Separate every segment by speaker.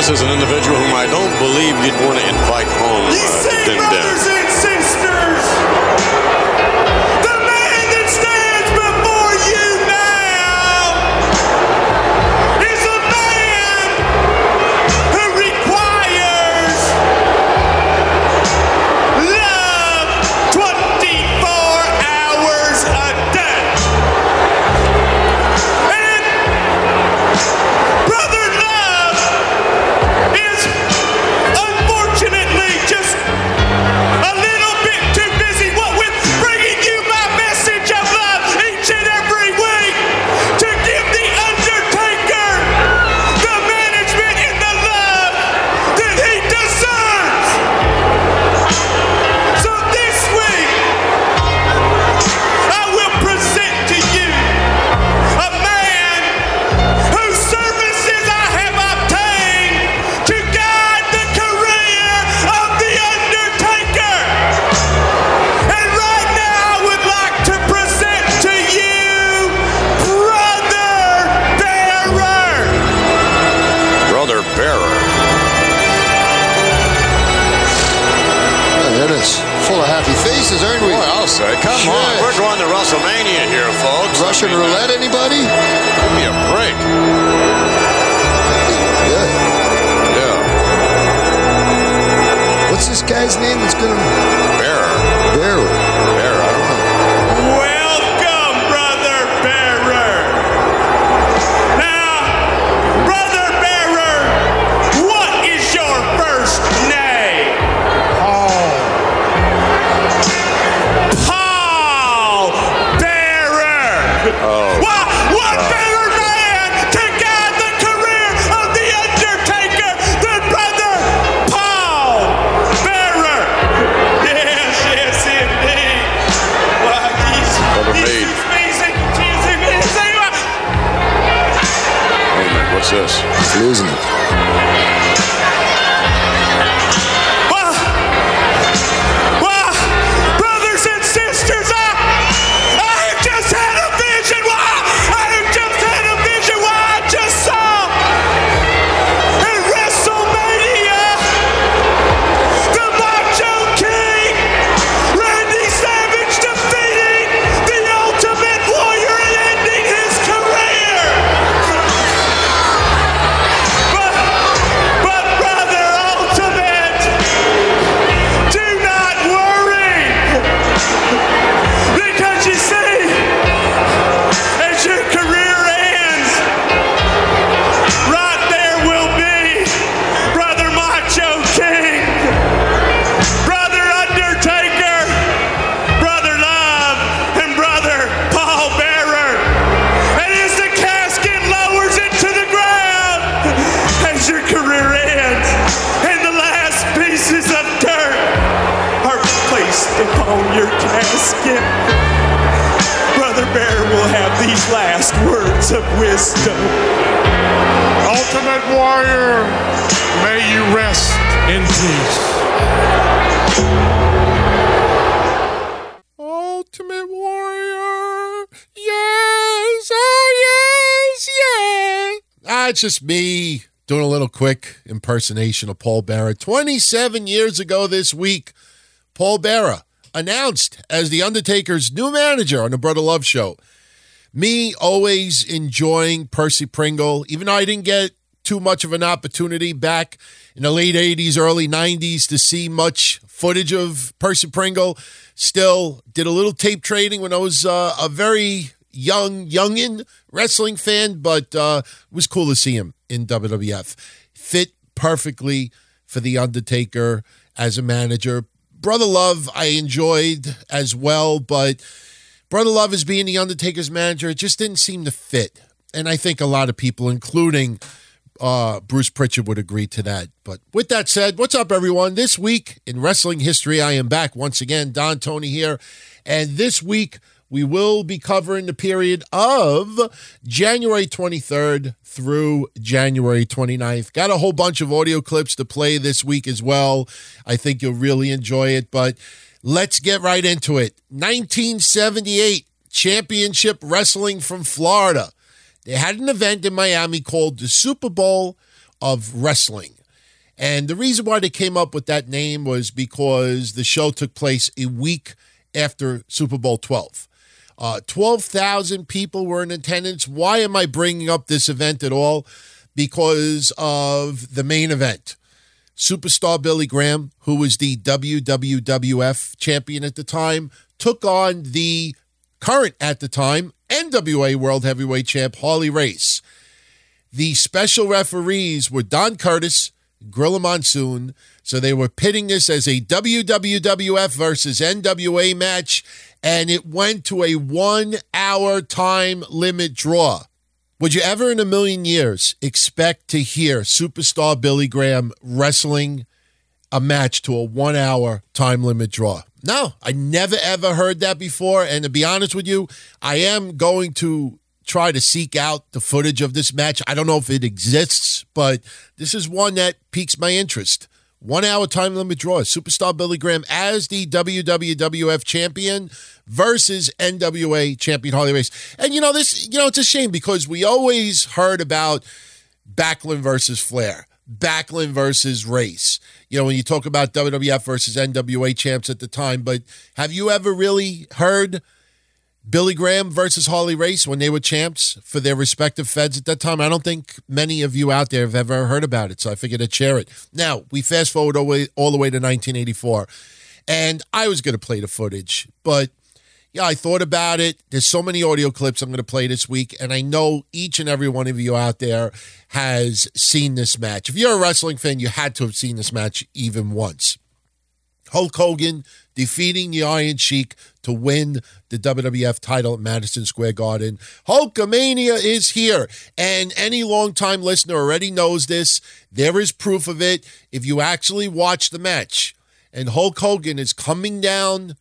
Speaker 1: this is an individual whom I don't believe you'd want to invite home
Speaker 2: You
Speaker 1: to
Speaker 2: see,
Speaker 1: dim
Speaker 2: brothers
Speaker 1: down.
Speaker 2: and sisters, the man that stands before you now is a man who requires love 24 hours a day. And Brother Love is unfortunately just a little bit too busy with bringing you my message of love each and every week to give the Undertaker the management and the love that he deserves. So this week, I will present to you a man whose services I have obtained to guide the career of The Undertaker. And right now, I would like to present to you Brother Bearer.
Speaker 1: Brother Bearer.
Speaker 3: That is full of happy faces, aren't we?
Speaker 1: Boy, I'll say, come
Speaker 3: Sure.
Speaker 1: on. We're going to WrestleMania here, folks.
Speaker 3: Russian
Speaker 1: I mean,
Speaker 3: roulette, anybody?
Speaker 1: Give me a break.
Speaker 3: Yeah.
Speaker 1: Yeah.
Speaker 3: What's this guy's name that's gonna
Speaker 1: Bearer.
Speaker 3: Bearer?
Speaker 1: Bearer.
Speaker 2: Welcome, Brother Bearer. Now, Brother Bearer, what is your first name? Paul Bearer. What better man to guide the career of The Undertaker than Brother Paul Bearer? Yes, indeed. Why,
Speaker 1: Brother Meade. Wait a minute, what's this?
Speaker 3: He's losing it.
Speaker 2: Well, brothers and sisters, I have just had a vision. I have just had a vision what I just saw in WrestleMania. The Macho King, Randy Savage, defeating the Ultimate Warrior and ending his career. But Brother Ultimate, do not worry, because you see, as your career ends, right there will be Brother Macho King, Brother Undertaker, Brother Love, and Brother Paul Bearer. And as the casket lowers into the ground, as your career ends, and the last pieces of dirt are placed upon your casket, Brother Bearer will have these last words of wisdom.
Speaker 4: Ultimate Warrior, may you rest in peace. Ultimate Warrior, yes, oh yes, yes.
Speaker 5: It's just me doing a little quick impersonation of Paul Bearer. 27 years ago this week, Paul Bearer announced as The Undertaker's new manager on the Brother Love Show. Me always enjoying Percy Pringle, even though I didn't get too much of an opportunity back in the late 80s, early 90s to see much footage of Percy Pringle. Still did a little tape trading when I was a very youngin wrestling fan, but it was cool to see him in WWF. Fit perfectly for The Undertaker as a manager. Brother Love I enjoyed as well, but Brother Love as being The Undertaker's manager, it just didn't seem to fit. And I think a lot of people, including Bruce Pritchard, would agree to that. But with that said, what's up, everyone? This week in wrestling history, I am back once again. Don Tony here. And this week, we will be covering the period of January 23rd through January 29th. Got a whole bunch of audio clips to play this week as well. I think you'll really enjoy it, but let's get right into it. 1978, Championship Wrestling from Florida. They had an event in Miami called the Super Bowl of wrestling. And the reason why they came up with that name was because the show took place a week after Super Bowl 12. 12,000 people were in attendance. Why am I bringing up this event at all? Because of the main event. Superstar Billy Graham, who was the WWF champion at the time, took on the current at the time NWA World Heavyweight Champ Harley Race. The special referees were Don Curtis, Gorilla Monsoon, so they were pitting this as a WWF versus NWA match, and it went to a 1-hour time limit draw. Would you ever in a million years expect to hear Superstar Billy Graham wrestling a match to a 1-hour time limit draw? No, I never ever heard that before, and to be honest with you, I am going to try to seek out the footage of this match. I don't know if it exists, but this is one that piques my interest. 1-hour time limit draw. Superstar Billy Graham as the WWF champion versus NWA champion Harley Race. And it's a shame because we always heard about Backlund versus Flair, Backlund versus Race. When you talk about WWF versus NWA champs at the time, but have you ever really heard Billy Graham versus Harley Race when they were champs for their respective feds at that time? I don't think many of you out there have ever heard about it, so I figured I'd share it. Now, we fast forward all the way to 1984, and I was going to play the footage, but yeah, I thought about it. There's so many audio clips I'm going to play this week, and I know each and every one of you out there has seen this match. If you're a wrestling fan, you had to have seen this match even once. Hulk Hogan defeating the Iron Sheik to win the WWF title at Madison Square Garden. Hulkamania is here, and any longtime listener already knows this. There is proof of it if you actually watch the match. And Hulk Hogan is coming down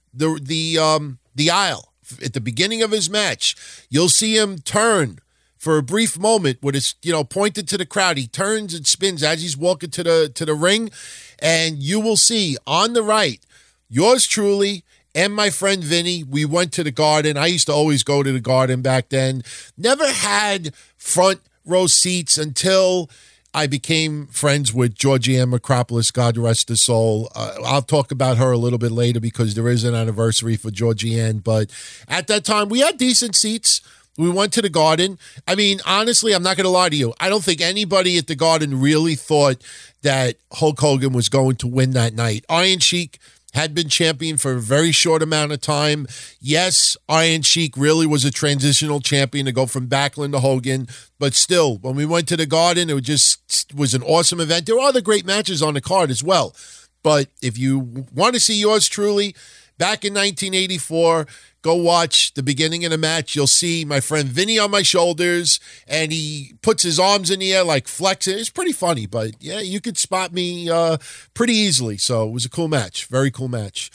Speaker 5: the aisle at the beginning of his match. You'll see him turn for a brief moment with his, pointed to the crowd. He turns and spins as he's walking to the ring, and you will see on the right, yours truly and my friend Vinny. We went to the Garden. I used to always go to the Garden back then. Never had front row seats until I became friends with Georgianne Macropolis, God rest her soul. I'll talk about her a little bit later because there is an anniversary for Georgianne. But at that time, we had decent seats. We went to the Garden. I mean, honestly, I'm not going to lie to you. I don't think anybody at the Garden really thought that Hulk Hogan was going to win that night. Iron Sheik had been champion for a very short amount of time. Yes, Iron Sheik really was a transitional champion to go from Backlund to Hogan. But still, when we went to the Garden, it just was an awesome event. There were other great matches on the card as well. But if you want to see yours truly, back in 1984, go watch the beginning of the match. You'll see my friend Vinny on my shoulders, and he puts his arms in the air like flexing. It's pretty funny, but yeah, you could spot me pretty easily. So it was a cool match. Very cool match.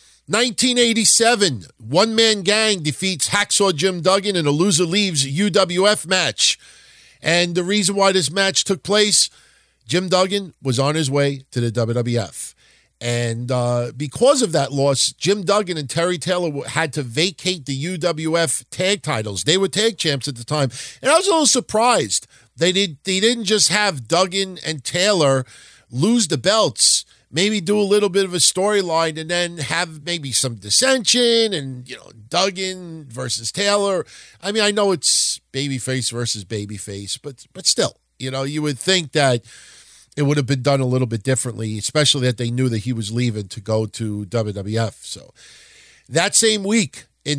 Speaker 5: 1987, One Man Gang defeats Hacksaw Jim Duggan in a loser leaves UWF match. And the reason why this match took place, Jim Duggan was on his way to the WWF. And because of that loss, Jim Duggan and Terry Taylor had to vacate the UWF tag titles. They were tag champs at the time. And I was a little surprised. They didn't just have Duggan and Taylor lose the belts, maybe do a little bit of a storyline and then have maybe some dissension and, Duggan versus Taylor. I mean, I know it's babyface versus babyface, but still, you would think that it would have been done a little bit differently, especially that they knew that he was leaving to go to WWF. So that same week in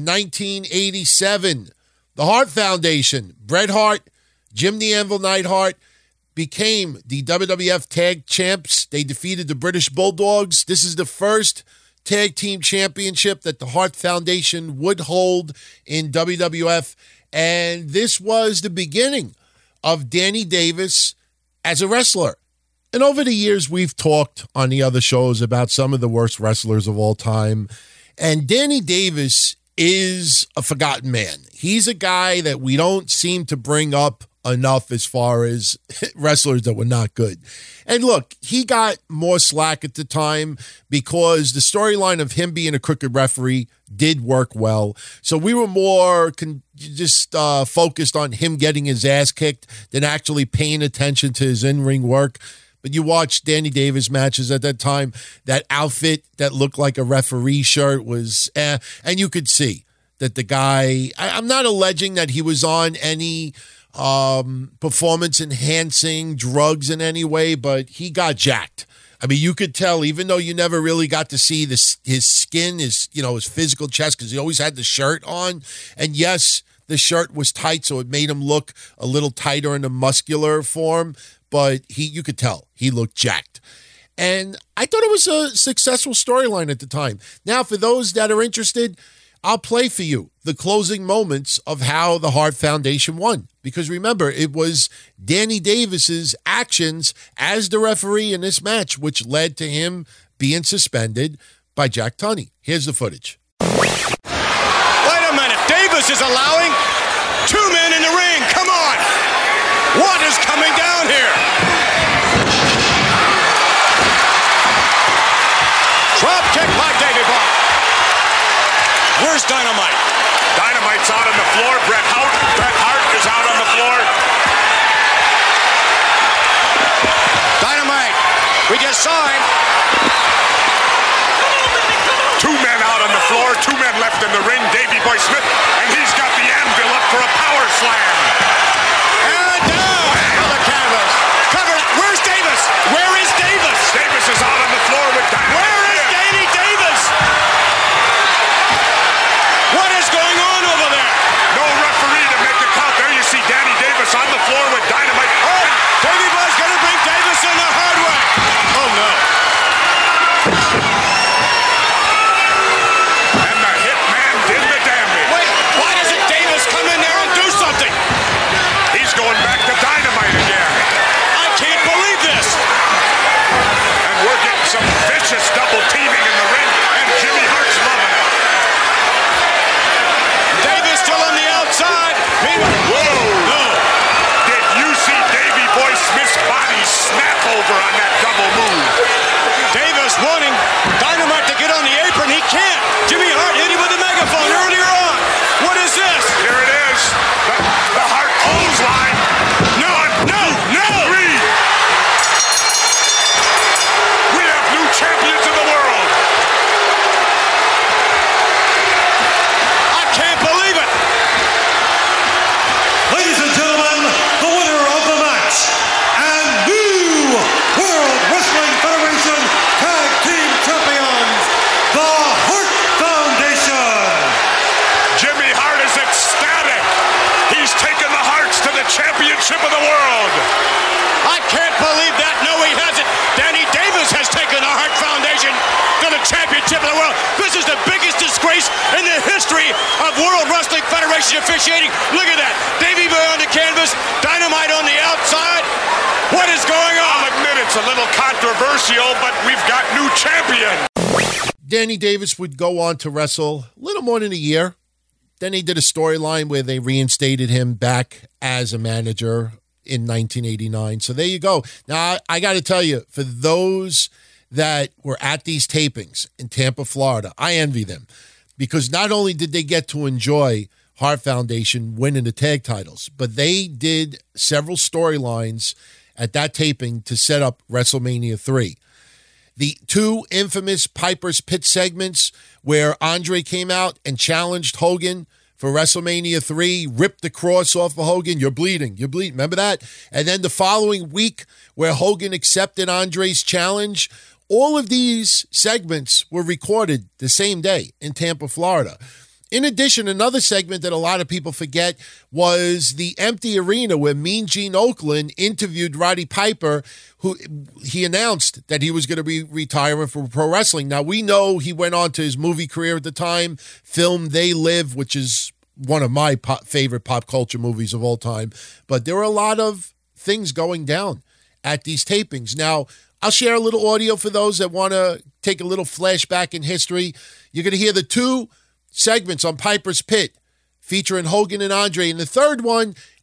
Speaker 5: 1987, the Hart Foundation, Bret Hart, Jim the Anvil Neidhart, became the WWF Tag Champs. They defeated the British Bulldogs. This is the first tag team championship that the Hart Foundation would hold in WWF. And this was the beginning of Danny Davis as a wrestler. And over the years, we've talked on the other shows about some of the worst wrestlers of all time. And Danny Davis is a forgotten man. He's a guy that we don't seem to bring up enough as far as wrestlers that were not good. And look, he got more slack at the time because the storyline of him being a crooked referee did work well. So we were more focused on him getting his ass kicked than actually paying attention to his in-ring work. But you watch Danny Davis matches at that time, that outfit that looked like a referee shirt was, and you could see that the guy, I'm not alleging that he was on any performance-enhancing drugs in any way, but he got jacked. I mean, you could tell, even though you never really got to see his skin, his physical chest, because he always had the shirt on. And yes, the shirt was tight, so it made him look a little tighter in a muscular form, but you could tell he looked jacked. And I thought it was a successful storyline at the time. Now, for those that are interested, I'll play for you the closing moments of how the Hart Foundation won. Because remember, it was Danny Davis's actions as the referee in this match, which led to him being suspended by Jack Tunney. Here's the footage.
Speaker 6: Wait a minute. Davis is allowing 2 men in the ring. Come on. What is coming down here? Drop kick by Davey Boy. Where's Dynamite?
Speaker 2: Dynamite's out on the floor. Bret Hart is out on the floor.
Speaker 6: Dynamite. We just saw him.
Speaker 2: 2 men out on the floor. 2 men left in the ring. Davey Boy Smith, and he's got the anvil up for a power slam.
Speaker 6: And down on the canvas. Covered. Where's Davis? Where is Davis?
Speaker 2: Davis is out on the floor with Dynamite.
Speaker 6: Where is Danny Davis? What is going on over there?
Speaker 2: No referee to make a count. There you see Danny Davis on the floor with Dynamite.
Speaker 6: Oh, Davey Boy's going to bring Davis in the hard way. Oh, no.
Speaker 2: And the hitman did the damage.
Speaker 6: Wait, why doesn't Davis come in there and do something?
Speaker 2: He's going back to Dynamite again.
Speaker 6: I can't believe this.
Speaker 2: And we're getting some vicious double teaming in the ring, and Jimmy Hart's loving it.
Speaker 6: Davis still on the outside.
Speaker 2: Whoa! No. Did you see Davey Boy Smith's body snap over on that double move?
Speaker 6: Davis wanting Dynamite to get on the apron. He can't. Jimmy Hart hit him with a megaphone earlier on. What is this?
Speaker 2: Here it is. The Hart clothesline. No. 3. We have new champions of the world.
Speaker 6: I can't believe it.
Speaker 7: Ladies and gentlemen, the winner of the match and new World Wrestling Federation Tag Team Champions, the Hart Foundation.
Speaker 2: Jimmy Hart is ecstatic. He's taken the Harts to the championship of the world.
Speaker 6: I can't believe that. No, he hasn't. Danny Davis has taken the Hart Foundation to the championship of the world. This is the biggest disgrace in the history of World Wrestling Federation officiating. Look at that. Davey Boy on the canvas, Dynamite on the outside. What is going on?
Speaker 2: I'll admit it's a little controversial, but we've got new champion.
Speaker 5: Danny Davis would go on to wrestle a little more than a year. Then he did a storyline where they reinstated him back as a manager in 1989. So there you go. Now, I got to tell you, for those that were at these tapings in Tampa, Florida, I envy them because not only did they get to enjoy Hart Foundation winning the tag titles, but they did several storylines at that taping to set up WrestleMania 3. The 2 infamous Piper's Pit segments where Andre came out and challenged Hogan for WrestleMania 3, ripped the cross off of Hogan. You're bleeding. Remember that? And then the following week where Hogan accepted Andre's challenge, all of these segments were recorded the same day in Tampa, Florida. In addition, another segment that a lot of people forget was the empty arena where Mean Gene Okerlund interviewed Roddy Piper, who he announced that he was going to be retiring from pro wrestling. Now, we know he went on to his movie career at the time, filmed They Live, which is one of my favorite pop culture movies of all time. But there were a lot of things going down at these tapings. Now, I'll share a little audio for those that want to take a little flashback in history. You're going to hear the 2 segments on Piper's Pit featuring Hogan and Andre. And the third one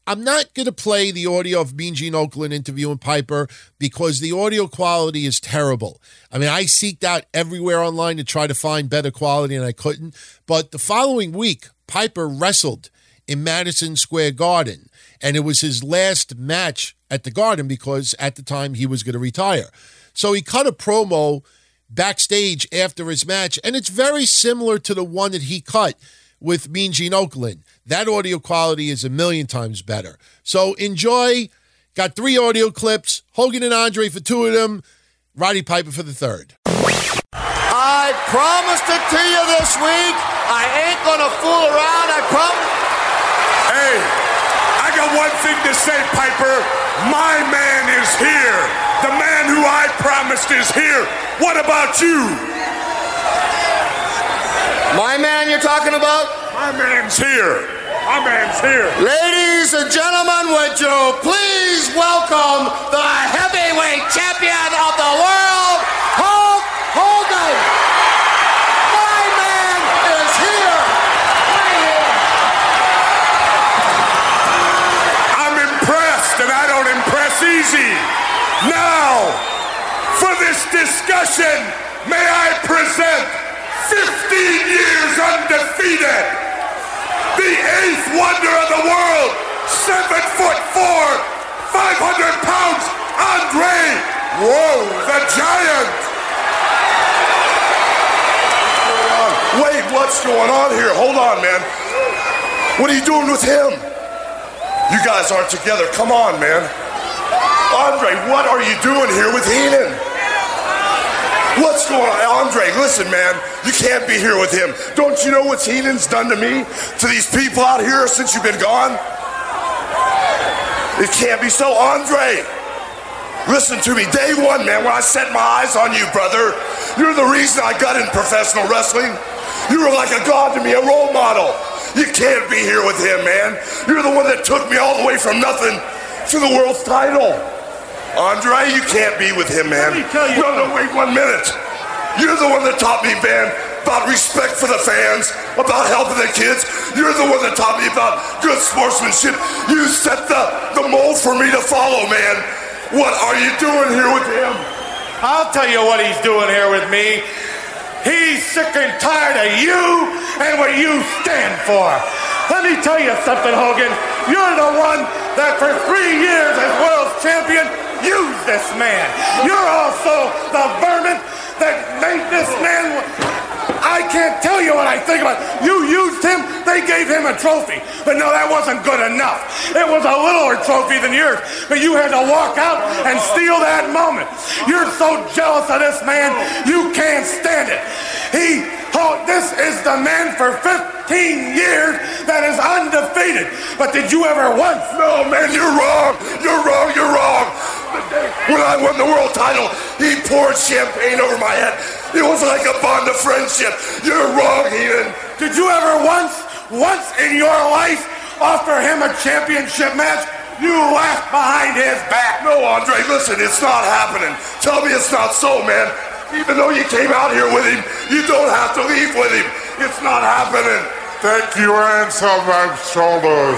Speaker 5: I'm not going to play the audio of Mean Gene Okerlund interviewing Piper because the audio quality is terrible. I mean, I seeked out everywhere online to try to find better quality, and I couldn't. But the following week, Piper wrestled in Madison Square Garden, and it was his last match at the Garden because at the time he was going to retire. So he cut a promo backstage after his match, and it's very similar to the one that he cut with Mean Gene Okerlund. That audio quality is a million times better. So enjoy. Got 3 audio clips. Hogan and Andre for 2 of them. Roddy Piper for the 3rd.
Speaker 3: I promised it to you this week. I ain't gonna fool around. I promise.
Speaker 4: Hey, I got one thing to say, Piper. My man is here. The man who I promised is here. What about you?
Speaker 3: My man you're talking about?
Speaker 4: My man's here. My man's here.
Speaker 3: Ladies and gentlemen, would you please welcome the heavyweight champion of the world, Hulk Hogan. My man is here.
Speaker 4: I'm impressed, and I don't impress easy. Now, for this discussion, may I present 15 years undefeated, the 8th wonder of the world, 7'4", 500 pounds, Andre, the Giant.
Speaker 8: Wait, what's going on here? Hold on, man. What are you doing with him? You guys aren't together. Come on, man. Andre, what are you doing here with Heenan? What's going on? Andre, listen, man. You can't be here with him. Don't you know what Heenan's done to me? To these people out here since you've been gone? It can't be so. Andre, listen to me. Day one, man, when I set my eyes on you, brother, you're the reason I got in professional wrestling. You were like a god to me, a role model. You can't be here with him, man. You're the one that took me all the way from nothing to the world's title. Andre, you can't be with him, man. No, wait 1 minute. You're the one that taught me, man, about respect for the fans, about helping the kids. You're the one that taught me about good sportsmanship. You set the mold for me to follow, man. What are you doing here with him?
Speaker 7: I'll tell you what he's doing here with me. He's sick and tired of you and what you stand for. Let me tell you something, Hogan. You're the one that for 3 years as world champion used this man. You're also the vermin that made this man. I can't tell you what I think about it. You used him, they gave him a trophy. But no, that wasn't good enough. It was a littler trophy than yours. But you had to walk out and steal that moment. You're so jealous of this man, you can't stand it. This is the man for 15 years that is undefeated. But did you ever once?
Speaker 8: No, man, you're wrong. You're wrong. You're wrong. When I won the world title, he poured champagne over my head. It was like a bond of friendship. You're wrong, Heenan.
Speaker 7: Did you ever once in your life offer him a championship match? You laughed behind his back.
Speaker 8: No, Andre, listen, it's not happening. Tell me it's not so, man. Even though you came out here with him, you don't have to leave with him. It's not happening.
Speaker 4: Take your hands off my shoulders.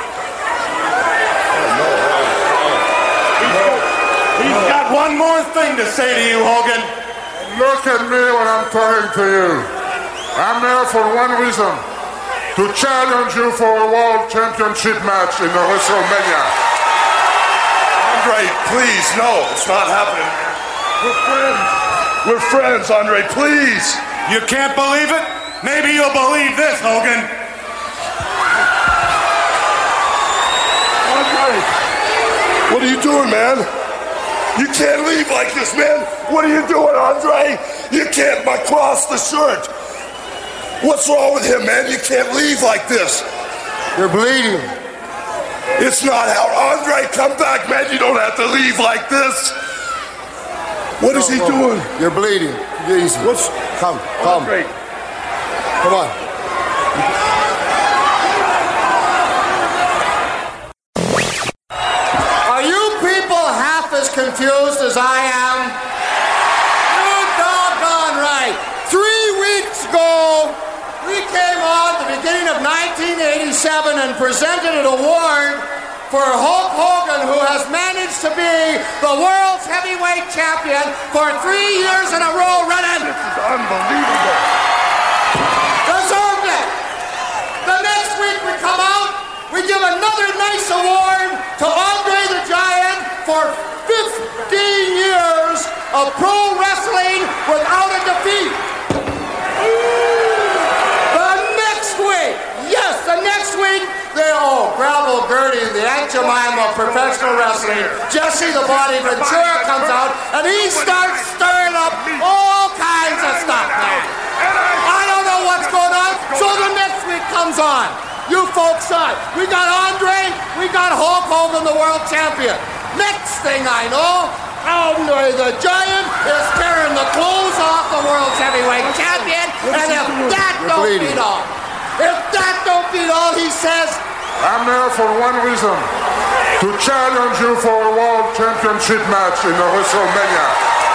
Speaker 7: He's got one more thing to say to you, Hogan.
Speaker 4: Look at me when I'm talking to you. I'm here for one reason. To challenge you for a world championship match in the WrestleMania.
Speaker 8: Andre, please, no, it's not happening. We're friends. We're friends, Andre, please.
Speaker 7: You can't believe it? Maybe you'll believe this, Hogan.
Speaker 8: Andre, what are you doing, man? You can't leave like this, man. What are you doing, Andre? You can't cross the shirt. What's wrong with him, man? You can't leave like this.
Speaker 3: You're bleeding.
Speaker 8: It's not how. Andre, come back, man. You don't have to leave like this. What is he doing?
Speaker 3: You're bleeding. Get easy. Come.
Speaker 8: Andre.
Speaker 3: Come on. Are you people half as confused as I am? You're doggone right. 3 weeks ago, we came on at the beginning of 1987 and presented an award for Hulk Hogan, who has managed to be the world's heavyweight champion for 3 years in a row running.
Speaker 8: This is unbelievable.
Speaker 3: Deserved it. The next week we come out, we give another nice award to Andre the Giant for 15 years of pro wrestling without a defeat. The next week, Gravel Gertie, the Aunt Jemima of professional wrestling, Jesse the Body Ventura comes out, and he starts stirring up all kinds of stuff, man. I don't know what's going on, so the next week comes on. You folks saw it. We got Andre, we got Hulk Hogan, the world champion. Next thing I know, Andre the Giant is tearing the clothes off the world's heavyweight champion, and if that don't beat all, he says,
Speaker 4: I'm here for one reason, to challenge you for a world championship match in the WrestleMania.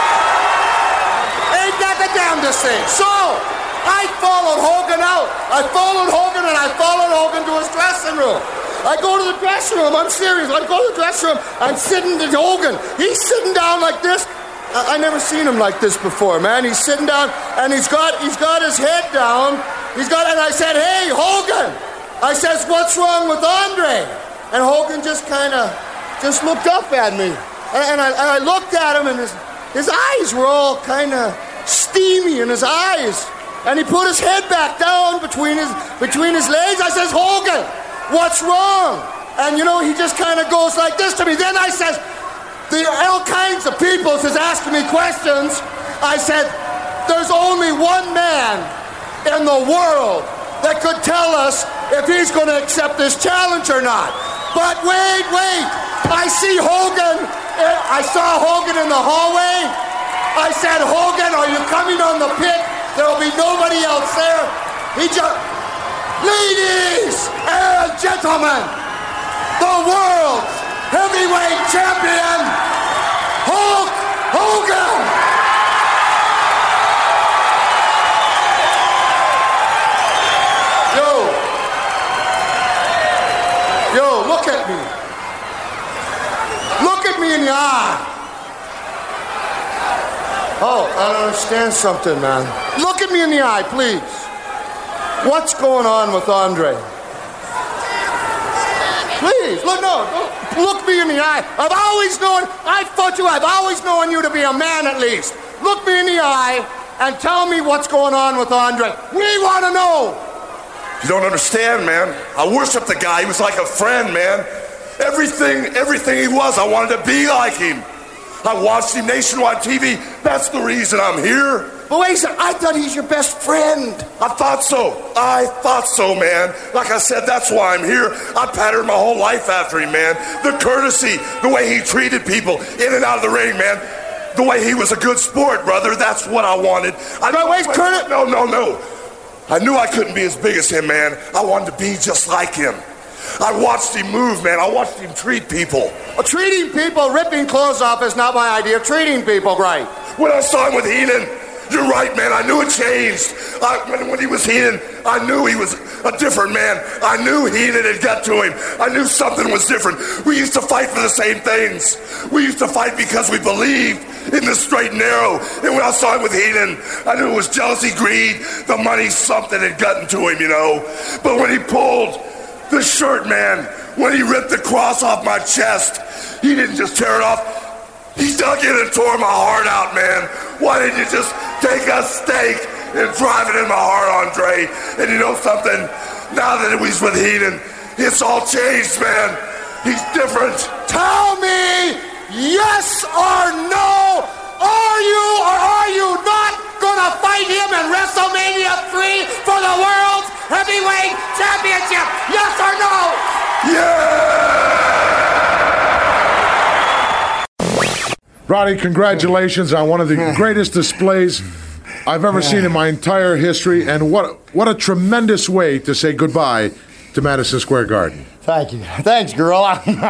Speaker 3: Ain't that the damnedest thing? So, I followed Hogan out. I followed Hogan and I followed Hogan to his dressing room. I go to the dressing room, I'm serious. I go to the dressing room, I'm sitting to Hogan. He's sitting down like this. I never seen him like this before, man. He's sitting down and he's got his head down. And I said, hey, Hogan. I says, what's wrong with Andre? And Hogan just kind of looked up at me. And I looked at him, and his eyes were all kind of steamy in his eyes. And he put his head back down between his legs. I says, Hogan, what's wrong? And, he just kind of goes like this to me. Then I says, there are all kinds of people just asking me questions. I said, there's only one man in the world that could tell us if he's going to accept this challenge or not. But wait. I see Hogan. I saw Hogan in the hallway. I said, Hogan, are you coming on the pit? There'll be nobody else there. Ladies and gentlemen, the world's heavyweight champion, Hulk Hogan. Yo, look at me. Look at me in the eye. Oh, I don't understand something, man. Look at me in the eye, please. What's going on with Andre? Please, look me in the eye. I've always known you to be a man at least. Look me in the eye and tell me what's going on with Andre. We want to know.
Speaker 8: You don't understand, man. I worshiped the guy. He was like a friend, man. Everything he was, I wanted to be like him. I watched him nationwide TV. That's the reason I'm here.
Speaker 3: But wait a second, I thought he's your best friend.
Speaker 8: I thought so, man. Like I said, that's why I'm here. I patterned my whole life after him, man. The courtesy, the way he treated people in and out of the ring, man. The way he was a good sport, brother. That's what I wanted. No. I knew I couldn't be as big as him, man. I wanted to be just like him. I watched him move, man. I watched him treat people.
Speaker 3: Treating people, ripping clothes off is not my idea of treating people right.
Speaker 8: When I saw him with Heenan, you're right, man. I knew it changed. When he was Heenan, I knew he was a different man. I knew Heenan had got to him. I knew something was different. We used to fight for the same things. We used to fight because we believed in the straight and narrow. And when I saw him with Heenan, I knew it was jealousy, greed, the money, something had gotten to him, But when he pulled the shirt, man, when he ripped the cross off my chest, he didn't just tear it off. He dug in and tore my heart out, man. Why didn't you just take a stake and drive it in my heart, Andre? And you know something? Now that he's with Heenan, it's all changed, man. He's different.
Speaker 3: Tell me, yes or no, are you or are you not gonna fight him in WrestleMania 3 for the World Heavyweight Championship? Yes or no?
Speaker 8: Yeah!
Speaker 9: Roddy, congratulations on one of the greatest displays I've ever seen in my entire history, and what a tremendous way to say goodbye to Madison Square Garden.
Speaker 3: Thank you. Thanks, girl.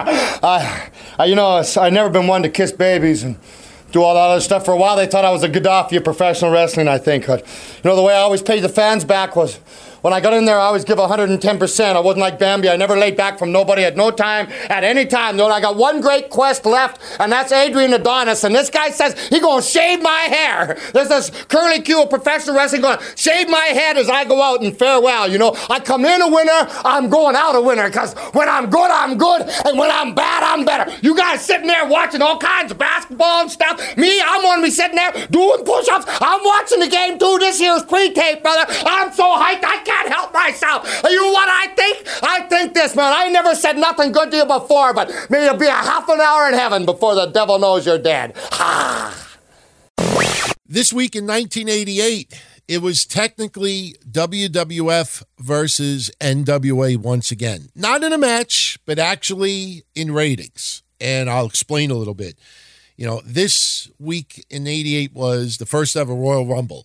Speaker 3: I've never been one to kiss babies and do all that other stuff. For a while, they thought I was a Gaddafi of professional wrestling, I think. But, the way I always paid the fans back was When I got in there, I always give 110%. I wasn't like Bambi. I never laid back from nobody at no time, at any time. You know, I got one great quest left, and that's Adrian Adonis. And this guy says he gonna shave my hair. There's this Curly Q of professional wrestling going, shave my head as I go out in farewell. You know, I come in a winner, I'm going out a winner. Because when I'm good, I'm good. And when I'm bad, I'm better. You guys sitting there watching all kinds of basketball and stuff. Me, I'm gonna be sitting there doing push-ups. I'm watching the game too. This year's pre-tape, brother. I'm so hyped, I can't help myself. You know what I think? I think this, man. I never said nothing good to you before, but maybe it'll be a half an hour in heaven before the devil knows you're dead. Ha!
Speaker 5: This week in 1988, it was technically WWF versus NWA once again. Not in a match, but actually in ratings. And I'll explain a little bit. You know, this week in 88 was the first ever Royal Rumble.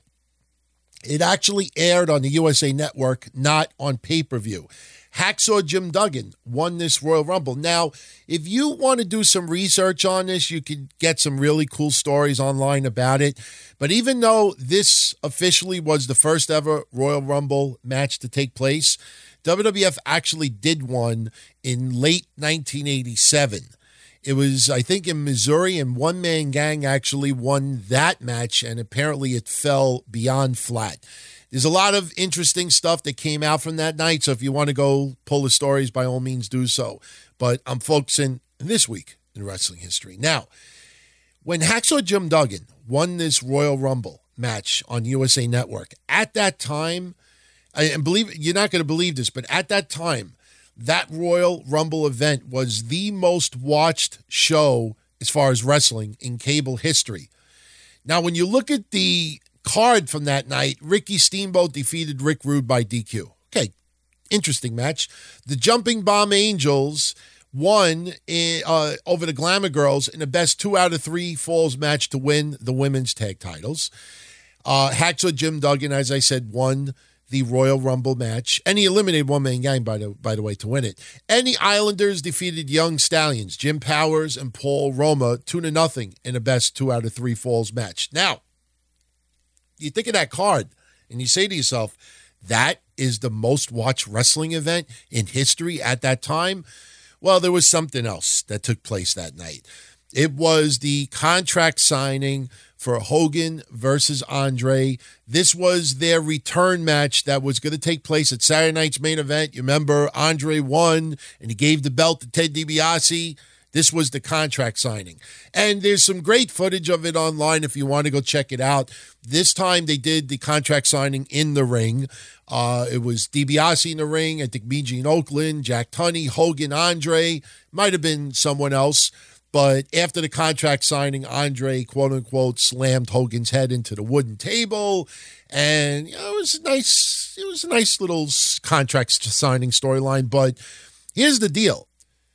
Speaker 5: It actually aired on the USA Network, not on pay-per-view. Hacksaw Jim Duggan won this Royal Rumble. Now, if you want to do some research on this, you can get some really cool stories online about it. But even though this officially was the first ever Royal Rumble match to take place, WWF actually did one in late 1987. It was, I think, in Missouri, and One Man Gang actually won that match, and apparently it fell beyond flat. There's a lot of interesting stuff that came out from that night, so if you want to go pull the stories, by all means do so. But I'm focusing this week in wrestling history. Now, when Hacksaw Jim Duggan won this Royal Rumble match on USA Network, at that time, and believe you're not going to believe this, but at that time, that Royal Rumble event was the most watched show as far as wrestling in cable history. Now, when you look at the card from that night, Ricky Steamboat defeated Rick Rude by DQ. Okay, interesting match. The Jumping Bomb Angels won over the Glamour Girls in a best 2 out of 3 falls match to win the women's tag titles. Hacksaw Jim Duggan, as I said, won the Royal Rumble match, and he eliminated One Man Gang, by the way, to win it. And the Islanders defeated Young Stallions, Jim Powers and Paul Roma, 2-0 in a best 2 out of 3 falls match. Now, you think of that card, and you say to yourself, that is the most watched wrestling event in history at that time? Well, there was something else that took place that night. It was the contract signing for Hogan versus Andre. This was their return match that was going to take place at Saturday night's main event. You remember Andre won, and he gave the belt to Ted DiBiase. This was the contract signing. And there's some great footage of it online if you want to go check it out. This time they did the contract signing in the ring. It was DiBiase in the ring, I think Gene Oakland, Jack Tunney, Hogan, Andre. Might have been someone else. But after the contract signing, Andre, quote-unquote, slammed Hogan's head into the wooden table. And you know, it was a nice little contract signing storyline. But here's the deal.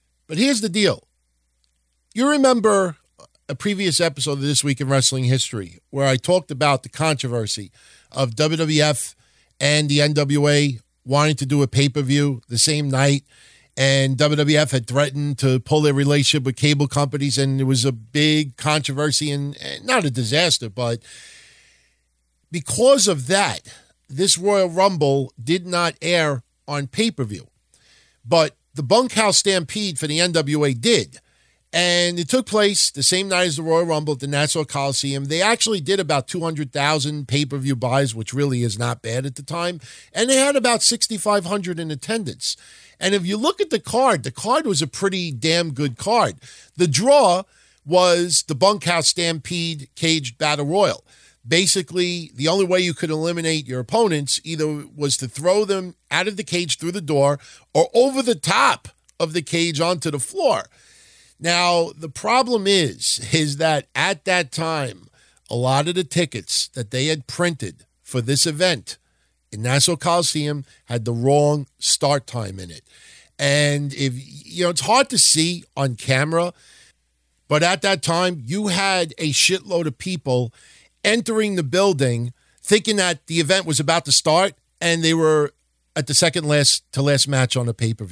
Speaker 5: You remember a previous episode of This Week in Wrestling History where I talked about the controversy of WWF and the NWA wanting to do a pay-per-view the same night. And WWF had threatened to pull their relationship with cable companies, and there was a big controversy and not a disaster, but because of that, this Royal Rumble did not air on pay-per-view. But the Bunkhouse Stampede for the NWA did. And it took place the same night as the Royal Rumble at the Nassau Coliseum. They actually did about 200,000 pay-per-view buys, which really is not bad at the time. And they had about 6,500 in attendance. And if you look at the card was a pretty damn good card. The draw was the Bunkhouse Stampede Cage Battle Royal. Basically, the only way you could eliminate your opponents either was to throw them out of the cage through the door or over the top of the cage onto the floor. Now, the problem is that at that time, a lot of the tickets that they had printed for this event in Nassau Coliseum had the wrong start time in it. And it's hard to see on camera, but at that time, you had a shitload of people entering the building thinking that the event was about to start, and they were at the second last to last match on the pay-per-view.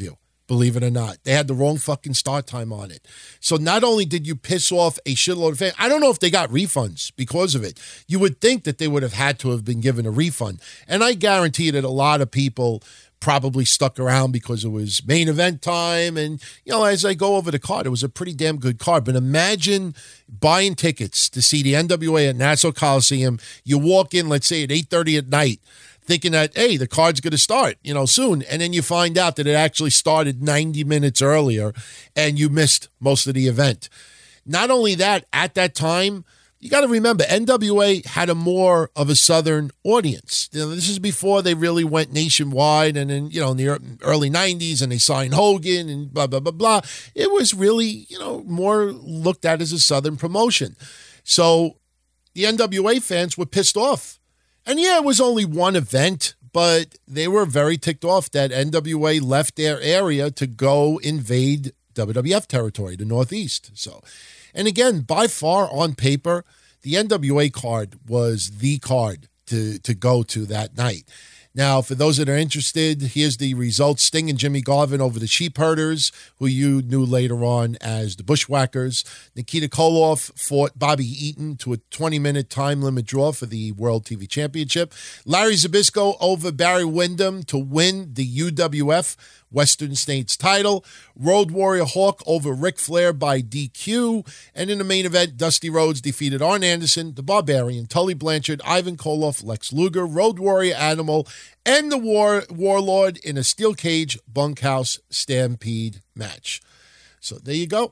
Speaker 5: believe it or not. They had the wrong fucking start time on it. So not only did you piss off a shitload of fans, I don't know if they got refunds because of it. You would think that they would have had to have been given a refund. And I guarantee that a lot of people probably stuck around because it was main event time. And, as I go over the card, it was a pretty damn good card. But imagine buying tickets to see the NWA at Nassau Coliseum. You walk in, let's say at 8:30 at night, thinking that, hey, the card's going to start, soon. And then you find out that it actually started 90 minutes earlier and you missed most of the event. Not only that, at that time, you got to remember, NWA had a more of a Southern audience. This is before they really went nationwide, and then, in the early 90s, and they signed Hogan and blah, blah, blah, blah. It was really, more looked at as a Southern promotion. So the NWA fans were pissed off. And yeah, it was only one event, but they were very ticked off that NWA left their area to go invade WWF territory, the Northeast. So, and again, by far on paper, the NWA card was the card to go to that night. Now, for those that are interested, here's the results. Sting and Jimmy Garvin over the Sheepherders, who you knew later on as the Bushwhackers. Nikita Koloff fought Bobby Eaton to a 20-minute time limit draw for the World TV Championship. Larry Zbyszko over Barry Windham to win the UWF Western States title. Road Warrior Hawk over Ric Flair by DQ. And in the main event, Dusty Rhodes defeated Arn Anderson, the Barbarian, Tully Blanchard, Ivan Koloff, Lex Luger, Road Warrior Animal, and the Warlord in a steel cage bunkhouse stampede match. So there you go.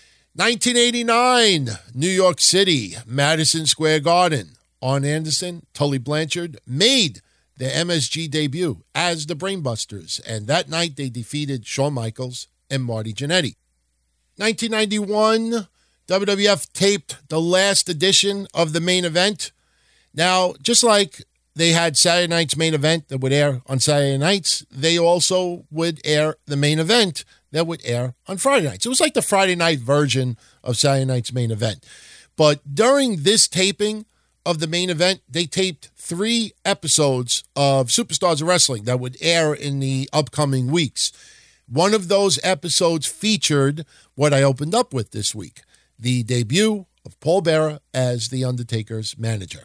Speaker 5: 1989, New York City, Madison Square Garden. Arn Anderson, Tully Blanchard made their MSG debut as the Brainbusters, and that night they defeated Shawn Michaels and Marty Jannetty. 1991, WWF taped the last edition of the main event. Now, just like they had Saturday night's main event that would air on Saturday nights, they also would air the main event that would air on Friday nights. It was like the Friday night version of Saturday night's main event. But during this taping of the main event, they taped 3 episodes of Superstars of Wrestling that would air in the upcoming weeks. One of those episodes featured what I opened up with this week, the debut of Paul Bearer as The Undertaker's manager.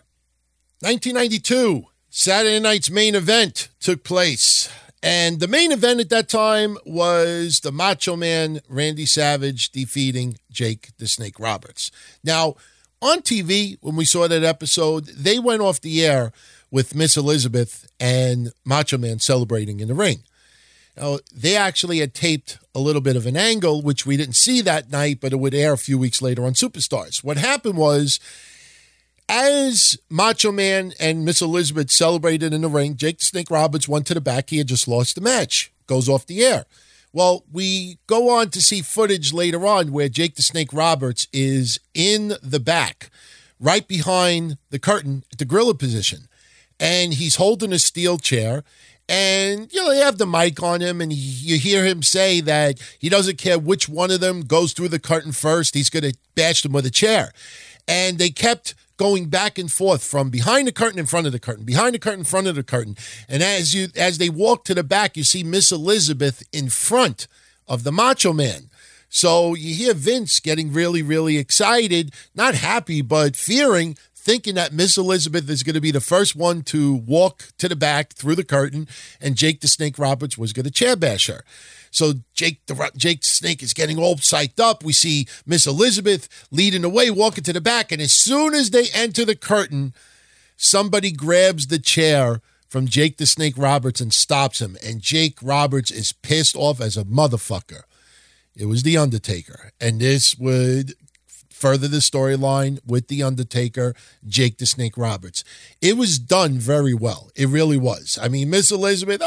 Speaker 5: 1992, Saturday night's main event took place. And the main event at that time was the Macho Man Randy Savage defeating Jake the Snake Roberts. Now, on TV, when we saw that episode, they went off the air with Miss Elizabeth and Macho Man celebrating in the ring. Now, they actually had taped a little bit of an angle, which we didn't see that night, but it would air a few weeks later on Superstars. What happened was, as Macho Man and Miss Elizabeth celebrated in the ring, Jake the Snake Roberts went to the back. He had just lost the match. Goes off the air. Well, we go on to see footage later on where Jake the Snake Roberts is in the back, right behind the curtain at the gorilla position. And he's holding a steel chair. And, they have the mic on him, and you hear him say that he doesn't care which one of them goes through the curtain first. He's going to bash them with a chair. And they kept going back and forth from behind the curtain in front of the curtain, behind the curtain in front of the curtain. And as they walk to the back, you see Miss Elizabeth in front of the Macho Man. So you hear Vince getting really, really excited, not happy, but fearing, thinking that Miss Elizabeth is going to be the first one to walk to the back through the curtain, and Jake the Snake Roberts was going to chair bash her. So Jake the Snake is getting all psyched up. We see Miss Elizabeth leading the way, walking to the back, and as soon as they enter the curtain, somebody grabs the chair from Jake the Snake Roberts and stops him, and Jake Roberts is pissed off as a motherfucker. It was The Undertaker, and this would further the storyline with The Undertaker, Jake the Snake Roberts. It was done very well. It really was. I mean, Miss Elizabeth,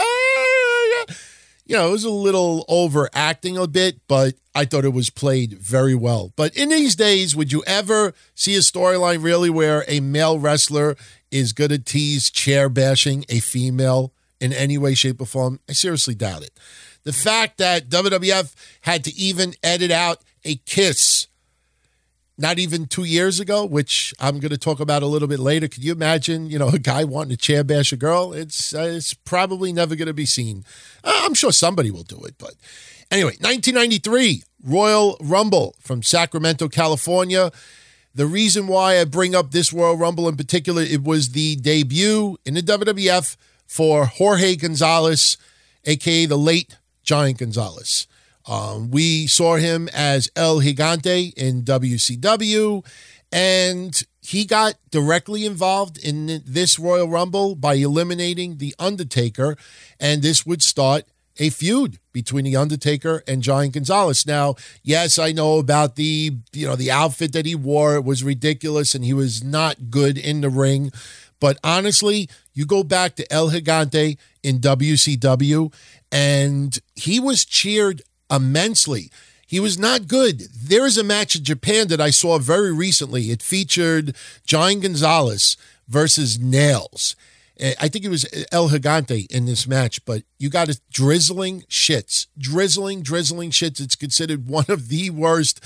Speaker 5: it was a little overacting a bit, but I thought it was played very well. But in these days, would you ever see a storyline really where a male wrestler is going to tease chair bashing a female in any way, shape, or form? I seriously doubt it. The fact that WWF had to even edit out a kiss not even 2 years ago, which I'm going to talk about a little bit later. Could you imagine, a guy wanting to chair bash a girl? It's probably never going to be seen. I'm sure somebody will do it, but Anyway, 1993, Royal Rumble from Sacramento, California. The reason why I bring up this Royal Rumble in particular, it was the debut in the WWF for Jorge Gonzalez, a.k.a. the late Giant Gonzalez. We saw him as El Gigante in WCW, and he got directly involved in this Royal Rumble by eliminating The Undertaker, and this would start a feud between The Undertaker and Giant Gonzalez. Now, yes, I know about the outfit that he wore. It was ridiculous, and he was not good in the ring. But honestly, you go back to El Gigante in WCW, and he was cheered immensely. He was not good. There is a match in Japan that I saw very recently. It featured Giant Gonzalez versus Nails. I think it was El Gigante in this match, but you got it, drizzling shits. Drizzling shits. It's considered one of the worst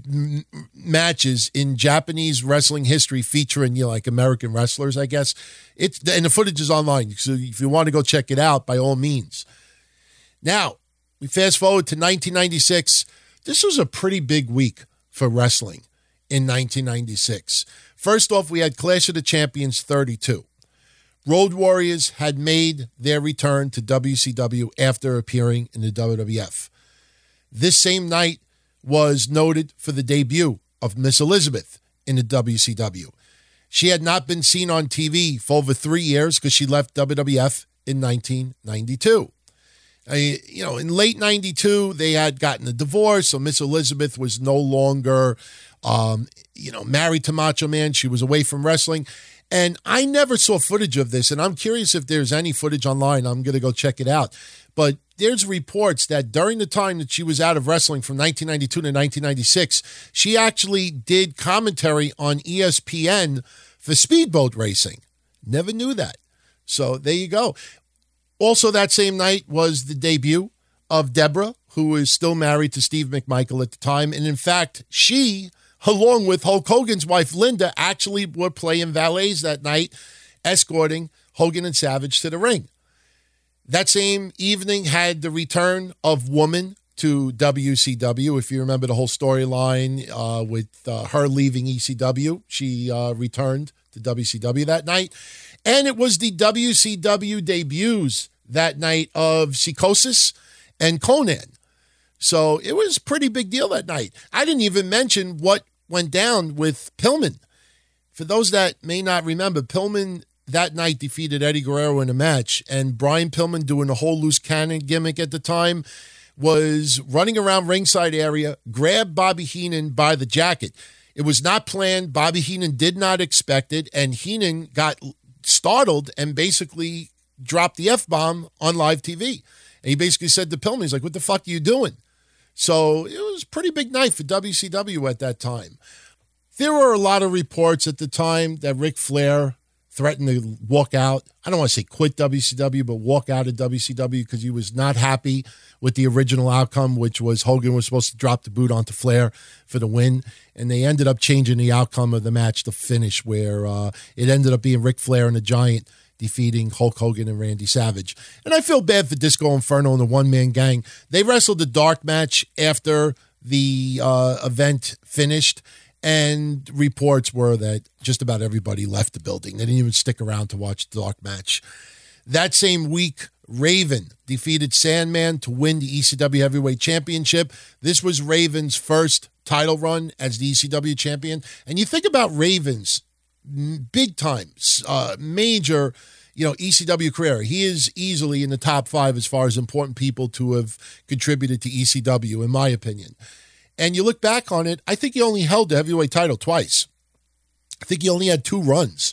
Speaker 5: matches in Japanese wrestling history, featuring, like American wrestlers, I guess. And the footage is online, so if you want to go check it out, by all means. Now, we fast forward to 1996. This was a pretty big week for wrestling in 1996. First off, we had Clash of the Champions 32. Road Warriors had made their return to WCW after appearing in the WWF. This same night was noted for the debut of Miss Elizabeth in the WCW. She had not been seen on TV for over 3 years because she left WWF in 1992. In late 92, they had gotten a divorce, so Miss Elizabeth was no longer, married to Macho Man. She was away from wrestling. And I never saw footage of this, and I'm curious if there's any footage online. I'm going to go check it out. But there's reports that during the time that she was out of wrestling from 1992 to 1996, she actually did commentary on ESPN for speedboat racing. Never knew that. So there you go. Also that same night was the debut of Deborah, who is still married to Steve McMichael at the time. And in fact, she, along with Hulk Hogan's wife, Linda, actually were playing valets that night, escorting Hogan and Savage to the ring. That same evening had the return of Woman to WCW. If you remember the whole storyline with her leaving ECW, she returned to WCW that night. And it was the WCW debuts that night of Psychosis and Conan. So it was a pretty big deal that night. I didn't even mention what went down with Pillman. For those that may not remember, Pillman that night defeated Eddie Guerrero in a match, and Brian Pillman, doing the whole loose cannon gimmick at the time, was running around ringside area, grabbed Bobby Heenan by the jacket. It was not planned. Bobby Heenan did not expect it, and Heenan got startled and basically dropped the F-bomb on live TV. And he basically said to Pillman, he's like, "What the fuck are you doing?" So it was a pretty big night for WCW at that time. There were a lot of reports at the time that Ric Flair threatened to walk out. I don't want to say quit WCW, but walk out of WCW because he was not happy with the original outcome, which was Hogan was supposed to drop the boot onto Flair for the win. And they ended up changing the outcome of the match to finish, where it ended up being Ric Flair and the Giant defeating Hulk Hogan and Randy Savage. And I feel bad for Disco Inferno and the one-man gang. They wrestled the dark match after the event finished, and reports were that just about everybody left the building. They didn't even stick around to watch the dark match. That same week, Raven defeated Sandman to win the ECW Heavyweight Championship. This was Raven's first title run as the ECW champion. And you think about Raven's big time, major, ECW career. He is easily in the top 5 as far as important people to have contributed to ECW, in my opinion. And you look back on it, I think he only held the heavyweight title twice. I think he only had 2 runs.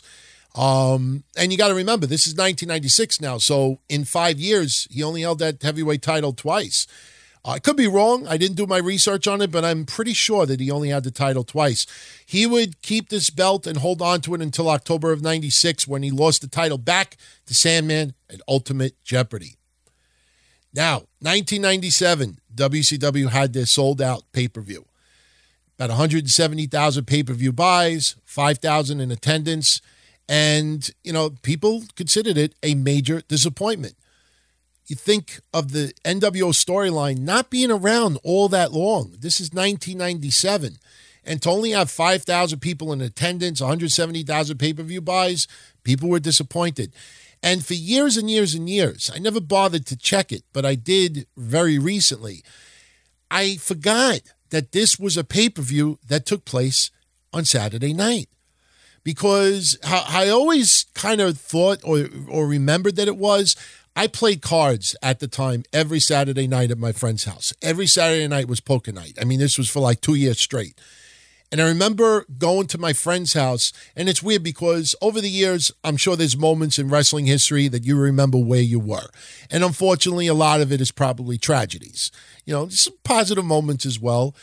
Speaker 5: And you got to remember, this is 1996 now. So in 5 years, he only held that heavyweight title twice. I could be wrong. I didn't do my research on it, but I'm pretty sure that he only had the title twice. He would keep this belt and hold on to it until October of 96, when he lost the title back to Sandman at Ultimate Jeopardy. Now, 1997, WCW had their sold-out pay-per-view. About 170,000 pay-per-view buys, 5,000 in attendance, and, people considered it a major disappointment. you think of the NWO storyline not being around all that long. This is 1997. And to only have 5,000 people in attendance, 170,000 pay-per-view buys, people were disappointed. And for years and years and years, I never bothered to check it, but I did very recently. I forgot that this was a pay-per-view that took place on Saturday night. Because I always kind of thought or remembered that it was, I played cards at the time every Saturday night at my friend's house. Every Saturday night was poker night. I mean, this was for like 2 years straight. And I remember going to my friend's house, and it's weird because over the years, I'm sure there's moments in wrestling history that you remember where you were. And unfortunately, a lot of it is probably tragedies. You know, some positive moments as well.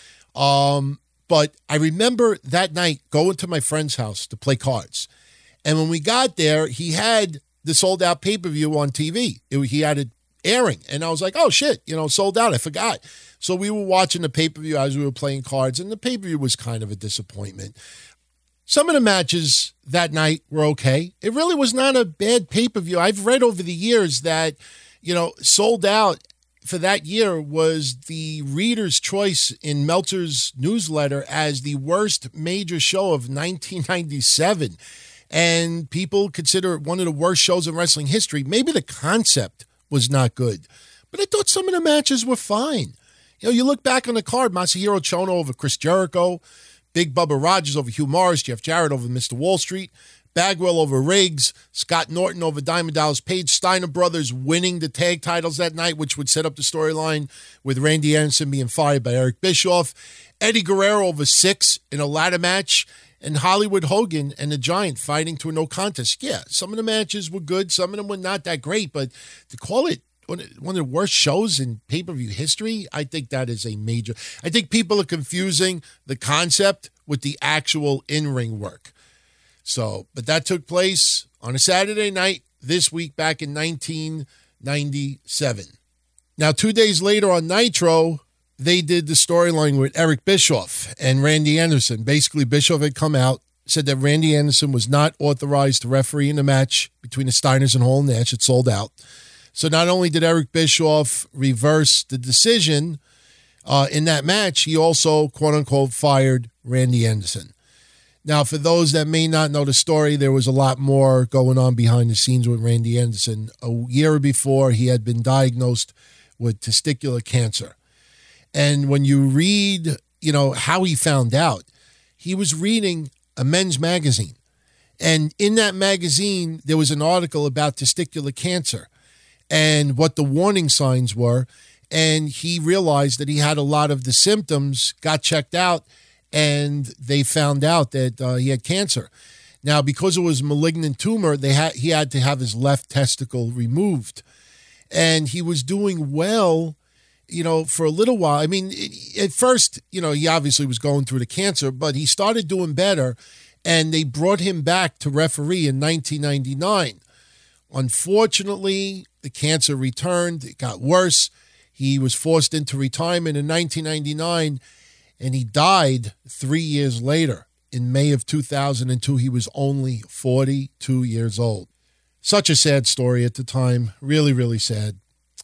Speaker 5: But I remember that night going to my friend's house to play cards. And when we got there, he had the sold out pay-per-view on TV. He had it airing. And I was like, oh shit, sold out. I forgot. So we were watching the pay-per-view as we were playing cards, and the pay-per-view was kind of a disappointment. Some of the matches that night were okay. It really was not a bad pay-per-view. I've read over the years that, sold out for that year was the Reader's Choice in Meltzer's newsletter as the worst major show of 1997. And people consider it one of the worst shows in wrestling history. Maybe the concept was not good, but I thought some of the matches were fine. You look back on the card, Masahiro Chono over Chris Jericho, Big Bubba Rogers over Hugh Morris, Jeff Jarrett over Mr. Wall Street, Bagwell over Riggs, Scott Norton over Diamond Dallas Page, Steiner Brothers winning the tag titles that night, which would set up the storyline with Randy Anderson being fired by Eric Bischoff, Eddie Guerrero over Syxx in a ladder match, and Hollywood Hogan and the Giant fighting to a no contest. Yeah, some of the matches were good, some of them were not that great, but to call it one of the worst shows in pay-per-view history, I think that is a major... I think people are confusing the concept with the actual in-ring work. So, but that took place on a Saturday night this week back in 1997. Now, 2 days later on Nitro, they did the storyline with Eric Bischoff and Randy Anderson. Basically, Bischoff had come out, said that Randy Anderson was not authorized to referee in the match between the Steiners and Hall and Nash. It sold out. So not only did Eric Bischoff reverse the decision in that match, he also, quote-unquote, fired Randy Anderson. Now, for those that may not know the story, there was a lot more going on behind the scenes with Randy Anderson. A year before, he had been diagnosed with testicular cancer. And when you read, how he found out, he was reading a men's magazine. And in that magazine, there was an article about testicular cancer and what the warning signs were. And he realized that he had a lot of the symptoms, got checked out, and they found out that he had cancer. Now, because it was a malignant tumor, he had to have his left testicle removed. And he was doing well, for a little while. I mean, at first, he obviously was going through the cancer, but he started doing better, and they brought him back to referee in 1999. Unfortunately, the cancer returned. It got worse. He was forced into retirement in 1999, and he died 3 years later. In May of 2002, he was only 42 years old. Such a sad story at the time. Really, really sad.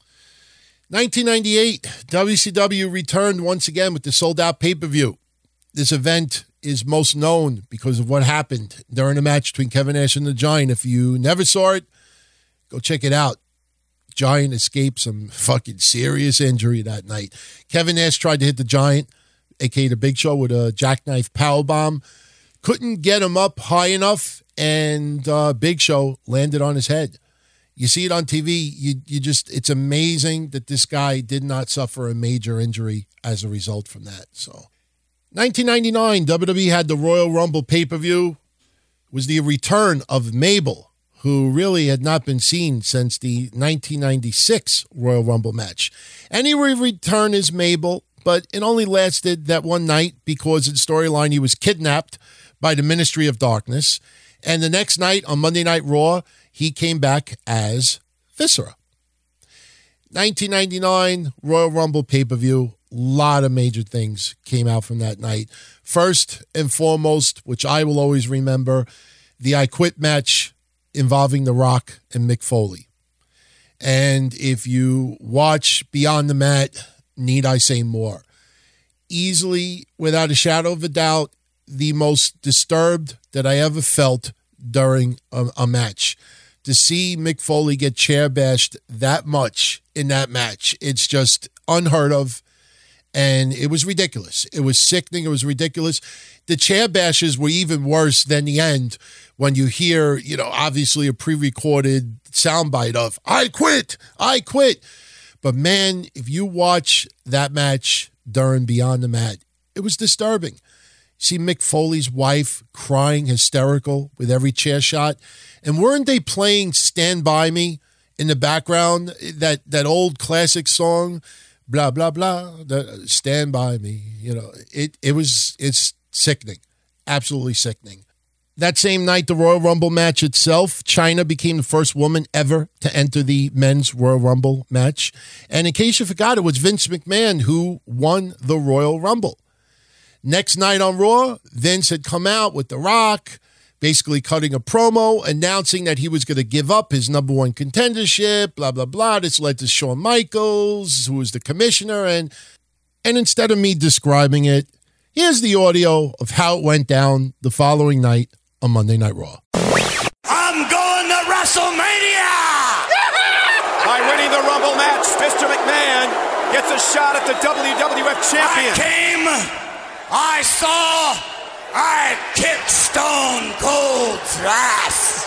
Speaker 5: 1998, WCW returned once again with the sold-out pay-per-view. This event is most known because of what happened during the match between Kevin Nash and the Giant. If you never saw it, go check it out. Giant escaped some fucking serious injury that night. Kevin Nash tried to hit the Giant, a.k.a. the Big Show, with a jackknife powerbomb. Couldn't get him up high enough, and Big Show landed on his head. You see it on TV, it's amazing that this guy did not suffer a major injury as a result from that. So, 1999, WWE had the Royal Rumble pay-per-view. It was the return of Mabel, who really had not been seen since the 1996 Royal Rumble match. And he would return as Mabel, but it only lasted that one night because in the storyline he was kidnapped by the Ministry of Darkness. And the next night on Monday Night Raw, he came back as Viscera. 1999 Royal Rumble pay-per-view. A lot of major things came out from that night. First and foremost, which I will always remember, the I Quit match involving The Rock and Mick Foley. And if you watch Beyond the Mat, need I say more? Easily, without a shadow of a doubt, the most disturbed that I ever felt during a match. To see Mick Foley get chair bashed that much in that match, it's just unheard of. And it was ridiculous. It was sickening. It was ridiculous. The chair bashes were even worse than the end when you hear, obviously a pre-recorded soundbite of, I quit. But man, if you watch that match during Beyond the Mat, it was disturbing. See Mick Foley's wife crying hysterical with every chair shot. And weren't they playing Stand By Me in the background? That old classic song, blah, blah, blah, Stand By Me. It's sickening. Absolutely sickening. That same night, the Royal Rumble match itself, Chyna became the first woman ever to enter the men's Royal Rumble match. And in case you forgot, it was Vince McMahon who won the Royal Rumble. Next night on Raw, Vince had come out with The Rock, basically cutting a promo, announcing that he was going to give up his number one contendership, blah, blah, blah. This led to Shawn Michaels, who was the commissioner. And instead of me describing it, here's the audio of how it went down the following night on Monday Night Raw.
Speaker 3: I'm going to WrestleMania!
Speaker 6: By winning the Rumble match, Mr. McMahon gets a shot at the WWF champion.
Speaker 3: I saw, I kicked Stone Cold's ass.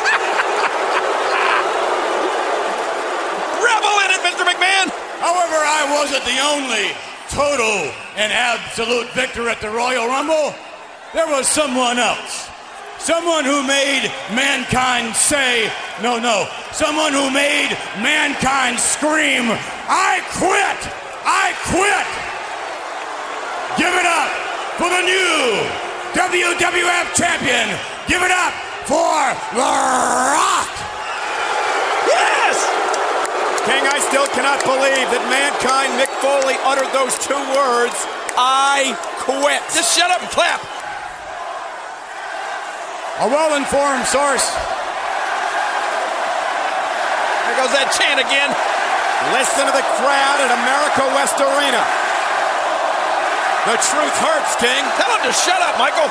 Speaker 6: Revel in it, Mr. McMahon!
Speaker 3: However, I wasn't the only total and absolute victor at the Royal Rumble. There was someone else. Someone who made mankind say, no. Someone who made mankind scream, I quit! I quit! Give it up for the new WWF champion. Give it up for The Rock.
Speaker 6: Yes! King, I still cannot believe that mankind, Mick Foley, uttered those two words, I quit. Just shut up and clap.
Speaker 3: A well-informed source.
Speaker 6: There goes that chant again. Listen to the crowd at America West Arena. The truth hurts, King. Tell him to shut up, Michael.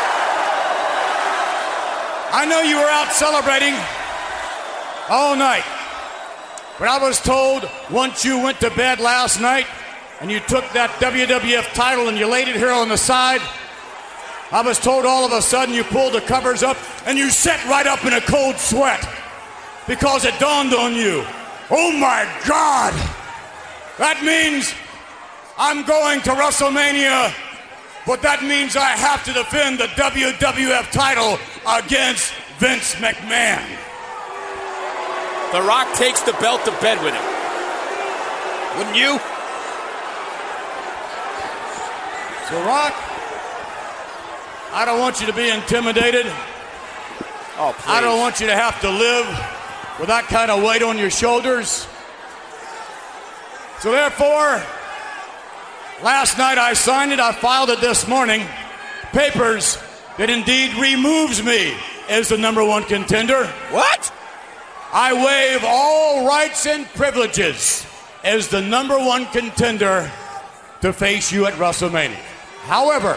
Speaker 3: I know you were out celebrating all night. But I was told once you went to bed last night and you took that WWF title and you laid it here on the side, I was told all of a sudden you pulled the covers up and you sat right up in a cold sweat because it dawned on you, oh my God, that means I'm going to WrestleMania, but that means I have to defend the WWF title against Vince McMahon.
Speaker 6: The Rock takes the belt to bed with him. Wouldn't you?
Speaker 3: So, Rock, I don't want you to be intimidated.
Speaker 6: Oh, please.
Speaker 3: I don't want you to have to live with that kind of weight on your shoulders. So therefore, last night I signed it, I filed it this morning, papers that indeed removes me as the number one contender.
Speaker 6: What?
Speaker 3: I waive all rights and privileges as the number one contender to face you at WrestleMania. However,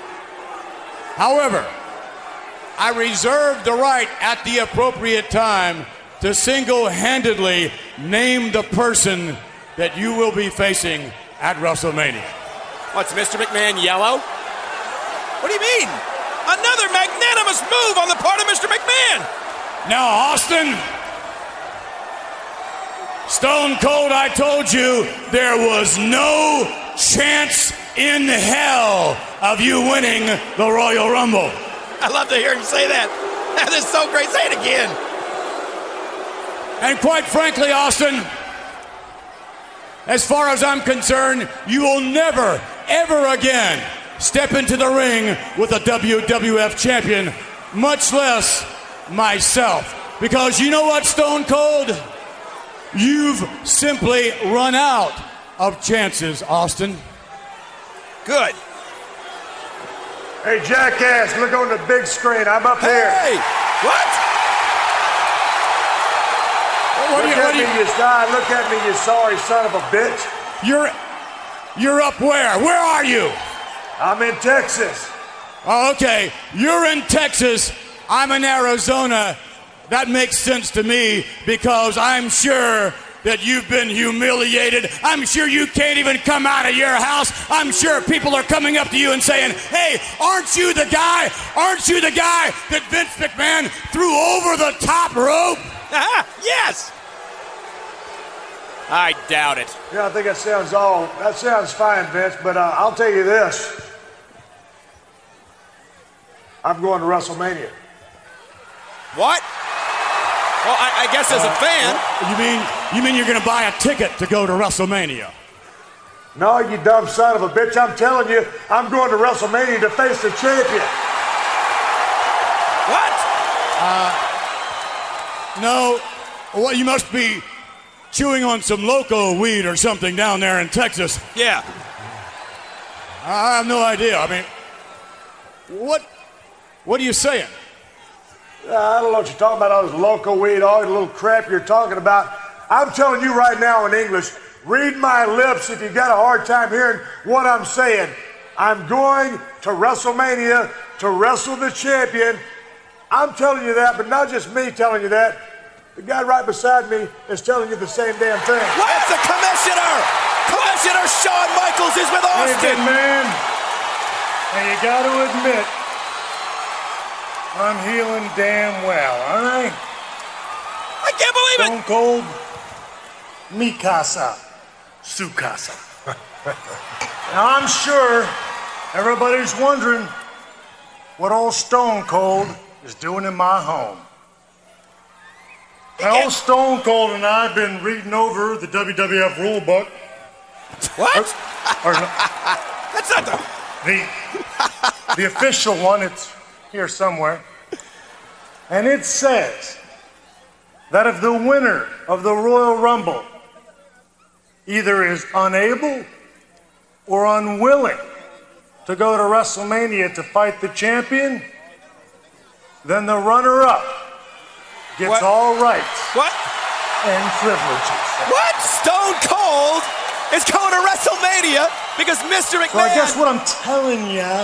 Speaker 3: I reserve the right at the appropriate time to single-handedly name the person that you will be facing at WrestleMania.
Speaker 6: What's Mr. McMahon yellow? What do you mean? Another magnanimous move on the part of Mr. McMahon.
Speaker 3: Now, Austin, Stone Cold, I told you there was no chance in hell of you winning the Royal Rumble.
Speaker 6: I love to hear him say that. That is so great. Say it again.
Speaker 3: And quite frankly, Austin, as far as I'm concerned, you will never, ever again step into the ring with a WWF champion, much less myself. Because you know what, Stone Cold? You've simply run out of chances, Austin.
Speaker 6: Good.
Speaker 10: Hey, jackass, look on the big screen. I'm up here.
Speaker 6: Hey! What?
Speaker 3: What
Speaker 10: Look at me, you sorry son of a bitch.
Speaker 2: You're up where? Where are you?
Speaker 10: I'm in Texas.
Speaker 2: Oh, okay. You're in Texas. I'm in Arizona. That makes sense to me because I'm sure that you've been humiliated. I'm sure you can't even come out of your house. I'm sure people are coming up to you and saying, hey, aren't you the guy? Aren't you the guy that Vince McMahon threw over the top rope?
Speaker 11: Yes! I doubt it.
Speaker 10: Yeah, I think that sounds fine, Vince, but I'll tell you this. I'm going to WrestleMania.
Speaker 11: What? Well, I guess as a fan.
Speaker 2: You mean you're going to buy a ticket to go to WrestleMania?
Speaker 10: No, you dumb son of a bitch. I'm telling you, I'm going to WrestleMania to face the champion.
Speaker 11: What?
Speaker 2: No. Well, you must be chewing on some loco weed or something down there in Texas.
Speaker 11: Yeah.
Speaker 2: I have no idea. I mean, what are you saying?
Speaker 10: I don't know what you're talking about, all this loco weed, all the little crap you're talking about. I'm telling you right now in English, read my lips if you've got a hard time hearing what I'm saying. I'm going to WrestleMania to wrestle the champion. I'm telling you that, but not just me telling you that. The guy right beside me is telling you the same damn thing.
Speaker 11: What? It's the commissioner! Commissioner Shawn Michaels is with Austin!
Speaker 12: Hey, man. Now, you got to admit, I'm healing damn well, all right?
Speaker 11: I can't believe
Speaker 12: Stone Cold, mi casa, su casa. Now, I'm sure everybody's wondering what old Stone Cold is doing in my home. Now, old Stone Cold and I have been reading over the WWF rule book.
Speaker 11: What?
Speaker 12: That's not the official one. It's here somewhere. And it says that if the winner of the Royal Rumble either is unable or unwilling to go to WrestleMania to fight the champion, then the runner-up gets all rights and privileges.
Speaker 11: What? Stone Cold is going to WrestleMania because Mr. McMahon...
Speaker 12: So I guess what I'm telling you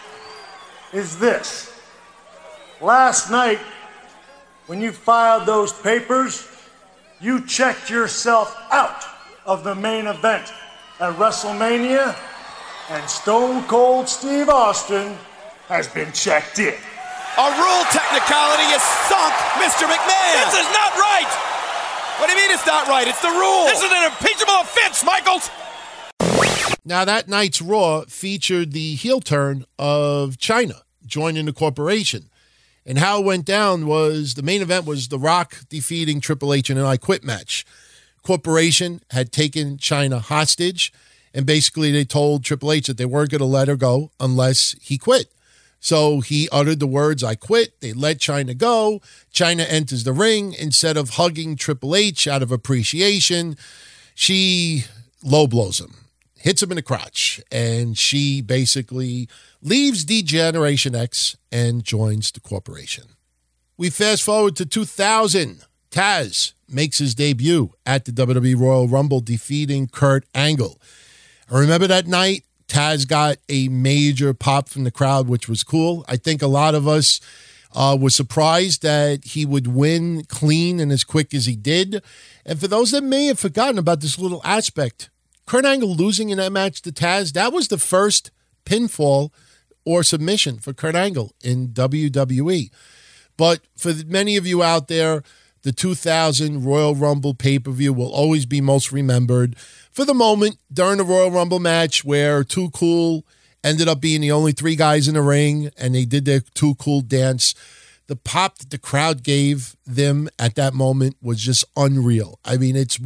Speaker 12: is this. Last night, when you filed those papers, you checked yourself out of the main event at WrestleMania, and Stone Cold Steve Austin has been checked in.
Speaker 11: A rule technicality has sunk Mr. McMahon. This is not right. What do you mean it's not right? It's the rule. This is an impeachable offense, Michaels.
Speaker 5: Now, that night's Raw featured the heel turn of China joining the corporation. And how it went down was the main event was The Rock defeating Triple H in an I Quit match. Corporation had taken China hostage, and basically they told Triple H that they weren't going to let her go unless he quit. So he uttered the words, I quit. They let China go. China enters the ring. Instead of hugging Triple H out of appreciation, she low blows him, hits him in the crotch, and she basically leaves D-Generation X and joins the corporation. We fast forward to 2000. Taz makes his debut at the WWE Royal Rumble, defeating Kurt Angle. I remember that night, Taz got a major pop from the crowd, which was cool. I think a lot of us were surprised that he would win clean and as quick as he did. And for those that may have forgotten about this little aspect, Kurt Angle losing in that match to Taz, that was the first pinfall or submission for Kurt Angle in WWE. But for many of you out there, the 2000 Royal Rumble pay-per-view will always be most remembered for the moment during the Royal Rumble match where Too Cool ended up being the only three guys in the ring, and they did their Too Cool dance. The pop that the crowd gave them at that moment was just unreal. I mean, it's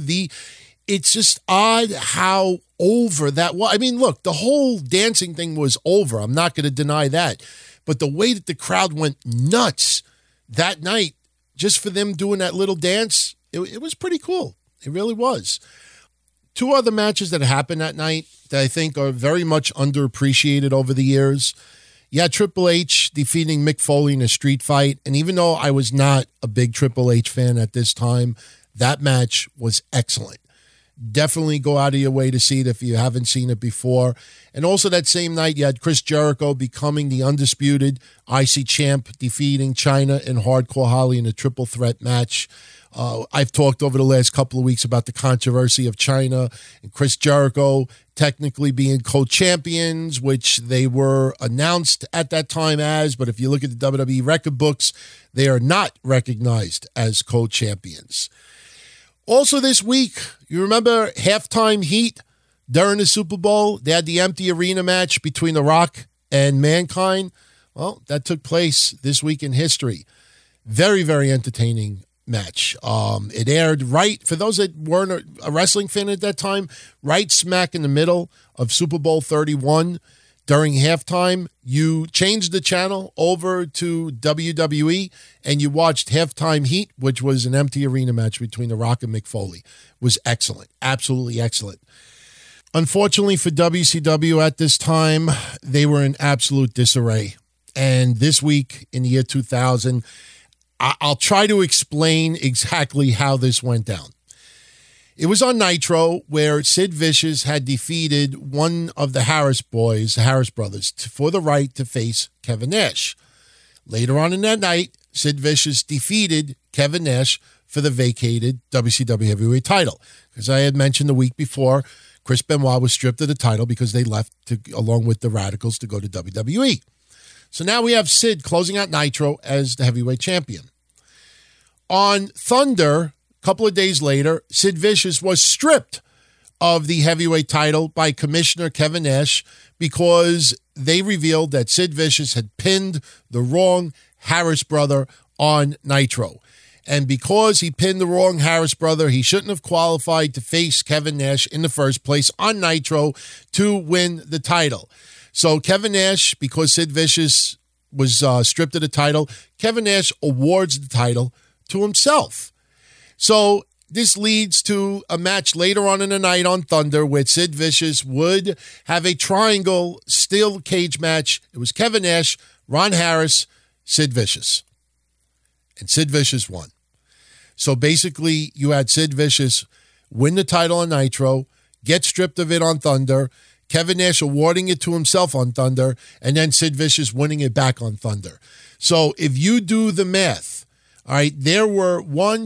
Speaker 5: just odd how over that was. I mean, look, the whole dancing thing was over. I'm not going to deny that. But the way that the crowd went nuts that night, just for them doing that little dance, it was pretty cool. It really was. Two other matches that happened that night that I think are very much underappreciated over the years. Yeah, Triple H defeating Mick Foley in a street fight. And even though I was not a big Triple H fan at this time, That match was excellent. Definitely go out of your way to see it if you haven't seen it before. And also that same night, you had Chris Jericho becoming the undisputed IC champ, defeating Chyna and Hardcore Holly in a triple threat match. I've talked over the last couple of weeks about the controversy of Chyna and Chris Jericho technically being co-champions, which they were announced at that time as, but if you look at the WWE record books, they are not recognized as co-champions. Also this week, you remember Halftime Heat during the Super Bowl? They had the empty arena match between The Rock and Mankind. Well, that took place this week in history. Very, very entertaining match. It aired right, for those that weren't a wrestling fan at that time, right smack in the middle of Super Bowl 31. During halftime, you changed the channel over to WWE and you watched Halftime Heat, which was an empty arena match between The Rock and Mick Foley. It was excellent. Absolutely excellent. Unfortunately for WCW at this time, they were in absolute disarray. And this week in the year 2000, I'll try to explain exactly how this went down. It was on Nitro where Sid Vicious had defeated one of the Harris boys, the Harris brothers, for the right to face Kevin Nash. Later on in that night, Sid Vicious defeated Kevin Nash for the vacated WCW Heavyweight title. As I had mentioned the week before, Chris Benoit was stripped of the title because they left along with the Radicals to go to WWE. So now we have Sid closing out Nitro as the heavyweight champion. On Thunder, a couple of days later, Sid Vicious was stripped of the heavyweight title by Commissioner Kevin Nash because they revealed that Sid Vicious had pinned the wrong Harris brother on Nitro. And because he pinned the wrong Harris brother, he shouldn't have qualified to face Kevin Nash in the first place on Nitro to win the title. So Kevin Nash, because Sid Vicious was stripped of the title, Kevin Nash awards the title to himself. So this leads to a match later on in the night on Thunder where Sid Vicious would have a triangle steel cage match. It was Kevin Nash, Ron Harris, Sid Vicious. And Sid Vicious won. So basically you had Sid Vicious win the title on Nitro, get stripped of it on Thunder, Kevin Nash awarding it to himself on Thunder, and then Sid Vicious winning it back on Thunder. So if you do the math, all right, there were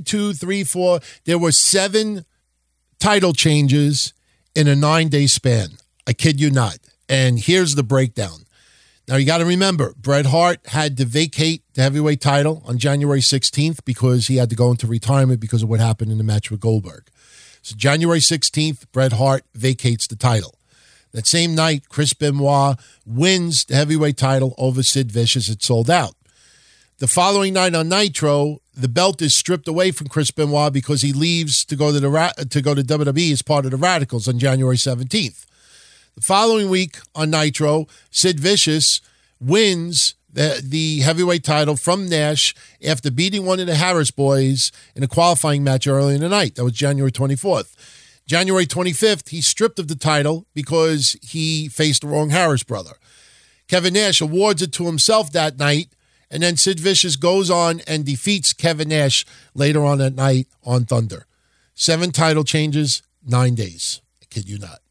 Speaker 5: 7 title changes in a 9-day span. I kid you not. And here's the breakdown. Now, you got to remember, Bret Hart had to vacate the heavyweight title on January 16th because he had to go into retirement because of what happened in the match with Goldberg. So January 16th, Bret Hart vacates the title. That same night, Chris Benoit wins the heavyweight title over Sid Vicious. It sold out. The following night on Nitro, the belt is stripped away from Chris Benoit because he leaves to go to WWE as part of the Radicals on January 17th. The following week on Nitro, Sid Vicious wins the heavyweight title from Nash after beating one of the Harris boys in a qualifying match early in the night. That was January 24th. January 25th, he's stripped of the title because he faced the wrong Harris brother. Kevin Nash awards it to himself that night, and then Sid Vicious goes on and defeats Kevin Nash later on that night on Thunder. 7 title changes, 9 days. I kid you not.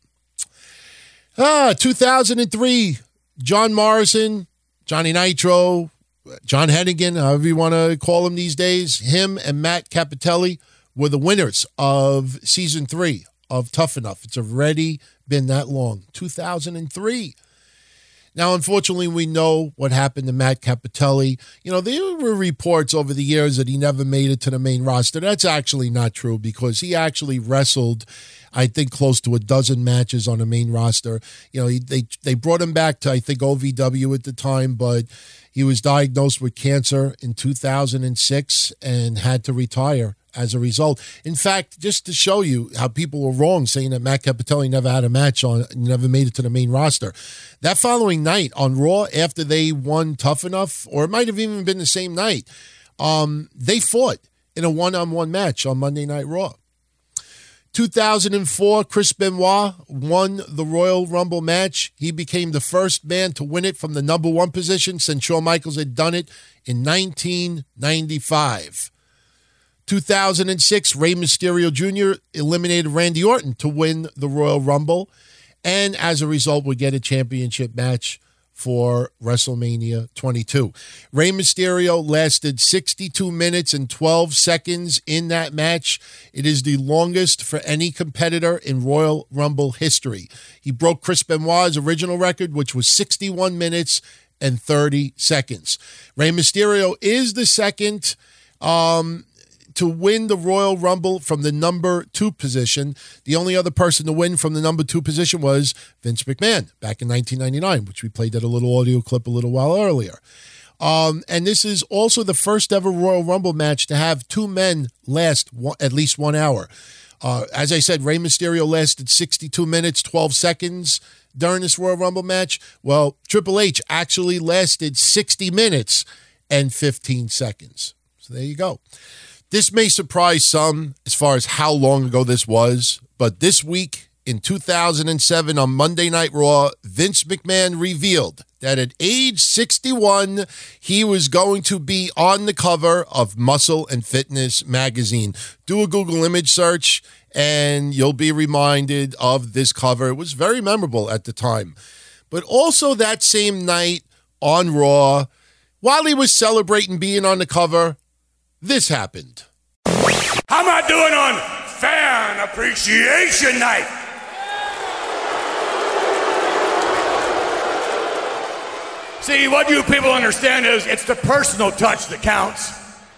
Speaker 5: 2003, John Morrison, Johnny Nitro, John Hennigan, however you want to call him these days, him and Matt Cappotelli were the winners of Season 3 of Tough Enough. It's already been that long. 2003. Now, unfortunately, we know what happened to Matt Cappotelli. You know, there were reports over the years that he never made it to the main roster. That's actually not true because he actually wrestled, I think, close to a dozen matches on the main roster. You know, they brought him back to, I think, OVW at the time, but he was diagnosed with cancer in 2006 and had to retire as a result. In fact, just to show you how people were wrong saying that Matt Cappotelli never had a match never made it to the main roster. That following night on Raw, after they won Tough Enough, or it might have even been the same night, they fought in a one-on-one match on Monday Night Raw. 2004, Chris Benoit won the Royal Rumble match. He became the first man to win it from the number 1 position since Shawn Michaels had done it in 1995. 2006, Rey Mysterio Jr. eliminated Randy Orton to win the Royal Rumble. And as a result, we get a championship match for WrestleMania 22. Rey Mysterio lasted 62 minutes and 12 seconds in that match. It is the longest for any competitor in Royal Rumble history. He broke Chris Benoit's original record, which was 61 minutes and 30 seconds. Rey Mysterio is the second to win the Royal Rumble from the number 2 position. The only other person to win from the number 2 position was Vince McMahon back in 1999, which we played that a little audio clip a little while earlier. And this is also the first ever Royal Rumble match to have 2 men last at least 1 hour. As I said, Rey Mysterio lasted 62 minutes, 12 seconds during this Royal Rumble match. Well, Triple H actually lasted 60 minutes and 15 seconds. So there you go. This may surprise some as far as how long ago this was, but this week in 2007 on Monday Night Raw, Vince McMahon revealed that at age 61, he was going to be on the cover of Muscle and Fitness magazine. Do a Google image search and you'll be reminded of this cover. It was very memorable at the time. But also that same night on Raw, while he was celebrating being on the cover, this happened.
Speaker 8: How am I doing on Fan Appreciation Night? See, what you people understand is it's the personal touch that counts.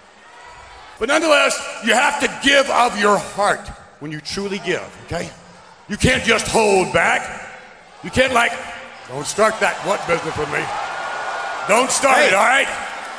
Speaker 8: But nonetheless, you have to give of your heart when you truly give, okay? You can't just hold back. You can't don't start that what business with me. Don't start it, all right?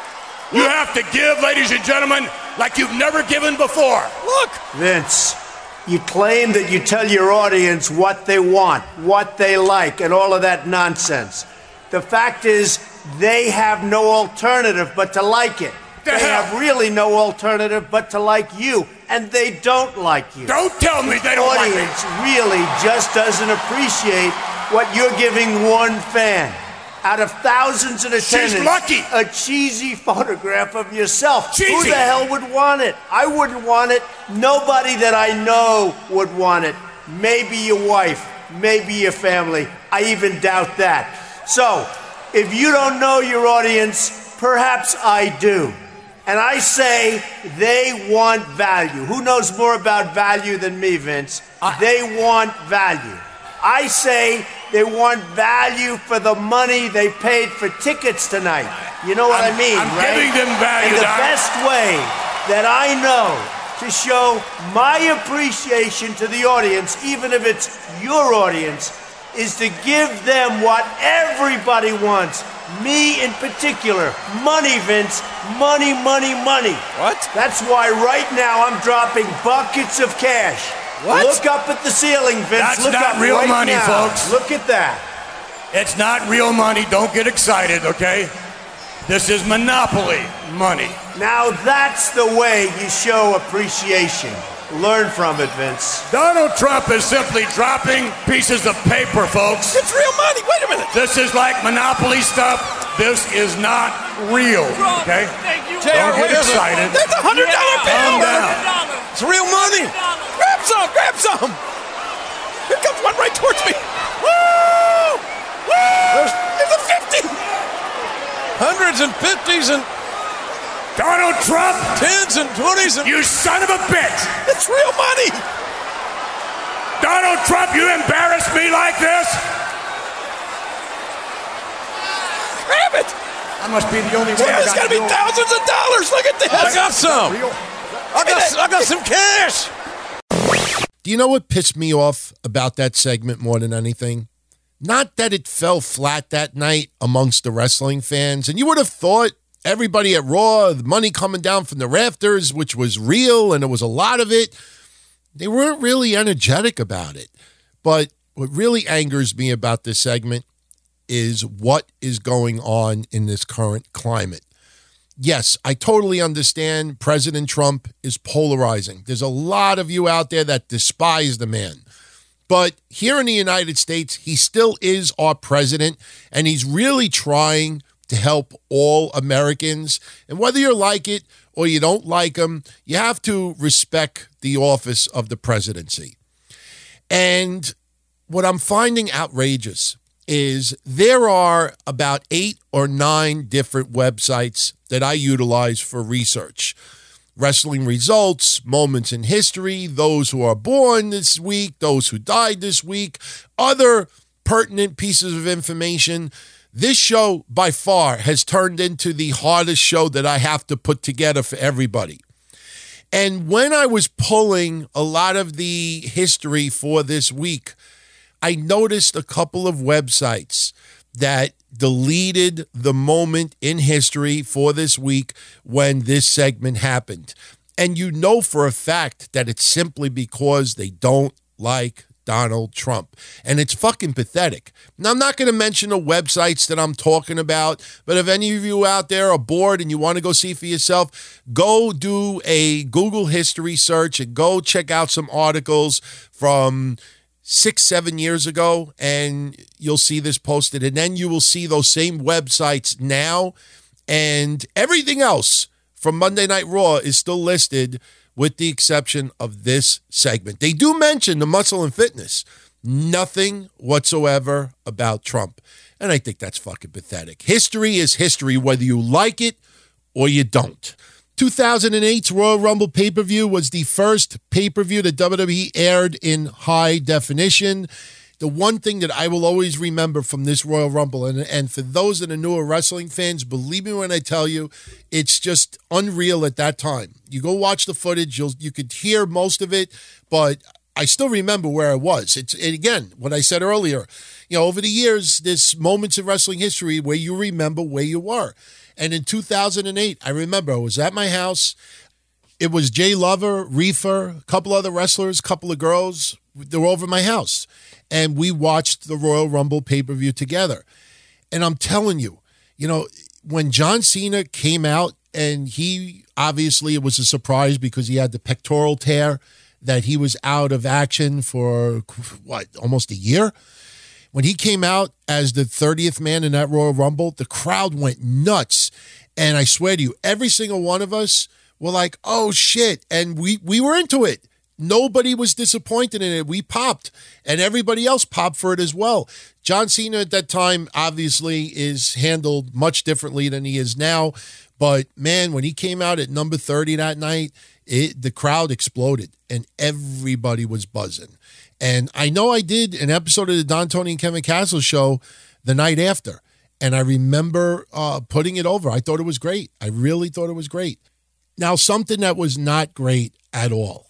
Speaker 8: You have to give, ladies and gentlemen, like you've never given before. Look.
Speaker 13: Vince, you claim that you tell your audience what they want, what they like, and all of that nonsense. The fact is, they have no alternative but to like it. They have really no alternative but to like you, and they don't like you.
Speaker 8: Don't tell me they don't like me.
Speaker 13: The audience really just doesn't appreciate what you're giving one fan. Out of thousands in attendance,
Speaker 8: she's lucky.
Speaker 13: A cheesy photograph of yourself.
Speaker 8: Cheesy.
Speaker 13: Who the hell would want it? I wouldn't want it. Nobody that I know would want it. Maybe your wife, maybe your family. I even doubt that. So, if you don't know your audience, perhaps I do. And I say they want value. Who knows more about value than me, Vince? They want value. I say they want value for the money they paid for tickets tonight. You know what I mean,
Speaker 8: I'm
Speaker 13: right?
Speaker 8: giving them value.
Speaker 13: And the best way that I know to show my appreciation to the audience, even if it's your audience, is to give them what everybody wants. Me in particular. Money, Vince. Money, money, money.
Speaker 11: What?
Speaker 13: That's why right now I'm dropping buckets of cash.
Speaker 11: What?
Speaker 13: Look up at the ceiling, Vince.
Speaker 8: That's
Speaker 13: Look
Speaker 8: not
Speaker 13: up
Speaker 8: real
Speaker 13: right
Speaker 8: money,
Speaker 13: now.
Speaker 8: folks.
Speaker 13: Look at that.
Speaker 8: It's not real money. Don't get excited, okay? This is monopoly money.
Speaker 13: Now that's the way you show appreciation. Learn from it, Vince.
Speaker 8: Donald Trump is simply dropping pieces of paper, folks.
Speaker 11: It's real money. Wait a minute.
Speaker 8: This is like monopoly stuff. This is not real, okay? Don't get excited.
Speaker 11: That's $100 bill.
Speaker 8: Calm down.
Speaker 11: It's real money. Grab some. Grab some. Here comes one right towards me. Woo! Woo! There's a 50. Hundreds and 50s and
Speaker 8: Donald Trump!
Speaker 11: 10s and 20s and...
Speaker 8: You son of a bitch!
Speaker 11: It's real money!
Speaker 8: Donald Trump, you embarrass me like this?
Speaker 11: Grab it!
Speaker 8: I must be the only one that
Speaker 11: There's got to be thousands of dollars! Look at this! I got some! I got some cash!
Speaker 5: Do you know what pissed me off about that segment more than anything? Not that it fell flat that night amongst the wrestling fans, and you would have thought everybody at Raw, the money coming down from the rafters, which was real, and there was a lot of it, they weren't really energetic about it. But what really angers me about this segment is what is going on in this current climate. Yes, I totally understand President Trump is polarizing. There's a lot of you out there that despise the man. But here in the United States, he still is our president, and he's really trying to help all Americans. And whether you like it or you don't like him, you have to respect the office of the presidency. And what I'm finding outrageous is there are about 8 or 9 different websites that I utilize for research. Wrestling results, moments in history, those who are born this week, those who died this week, other pertinent pieces of information. This show, by far, has turned into the hardest show that I have to put together for everybody. And when I was pulling a lot of the history for this week, I noticed a couple of websites that deleted the moment in history for this week when this segment happened. And you know for a fact that it's simply because they don't like Donald Trump. And it's fucking pathetic. Now, I'm not going to mention the websites that I'm talking about, but if any of you out there are bored and you want to go see for yourself, go do a Google history search and go check out some articles from 6-7 years ago, and you'll see this posted. And then you will see those same websites now, and everything else from Monday Night Raw is still listed with the exception of this segment. They do mention the muscle and fitness. Nothing whatsoever about Trump. And I think that's fucking pathetic. History is history, whether you like it or you don't. 2008's Royal Rumble pay-per-view was the first pay-per-view that WWE aired in high definition. The one thing that I will always remember from this Royal Rumble, and for those that are newer wrestling fans, believe me when I tell you, it's just unreal at that time. You go watch the footage, you could hear most of it, but I still remember where I was. It's again, what I said earlier, over the years, there's moments in wrestling history where you remember where you were. And in 2008, I remember I was at my house. It was Jay Lover, Reefer, a couple other wrestlers, a couple of girls. They were over at my house. And we watched the Royal Rumble pay-per-view together. And I'm telling you, when John Cena came out, and he, obviously, it was a surprise because he had the pectoral tear, that he was out of action for, almost a year? When he came out as the 30th man in that Royal Rumble, the crowd went nuts. And I swear to you, every single one of us were like, oh, shit. And we were into it. Nobody was disappointed in it. We popped, and everybody else popped for it as well. John Cena at that time obviously is handled much differently than he is now. But, man, when he came out at number 30 that night, the crowd exploded, and everybody was buzzing. And I know I did an episode of the Don, Tony, and Kevin Castle show the night after, and I remember putting it over. I thought it was great. I really thought it was great. Now, something that was not great at all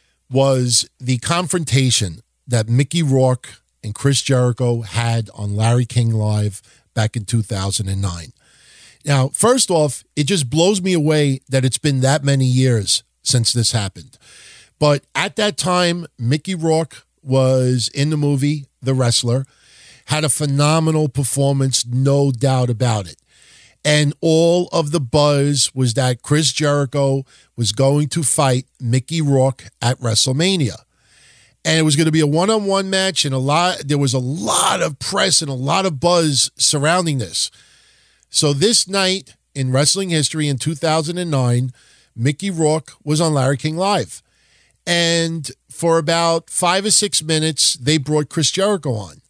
Speaker 5: was the confrontation that Mickey Rourke and Chris Jericho had on Larry King Live back in 2009. Now, first off, it just blows me away that it's been that many years since this happened. But at that time, Mickey Rourke was in the movie The Wrestler, had a phenomenal performance, no doubt about it. And all of the buzz was that Chris Jericho was going to fight Mickey Rourke at WrestleMania. And it was going to be a one-on-one match, and there was a lot of press and a lot of buzz surrounding this. So this night in wrestling history in 2009, Mickey Rourke was on Larry King Live. And for about 5 or 6 minutes, they brought Chris Jericho on.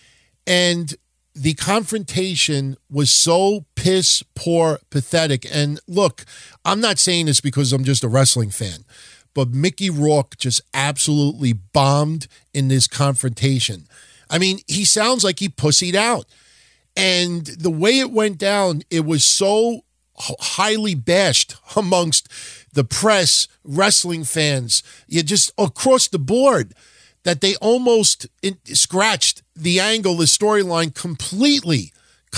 Speaker 5: And the confrontation was so piss poor, pathetic. And look, I'm not saying this because I'm just a wrestling fan, but Mickey Rourke just absolutely bombed in this confrontation. I mean, he sounds like he pussied out. And the way it went down, it was so highly bashed amongst the press, wrestling fans, just across the board, that they almost scratched the angle, the storyline completely.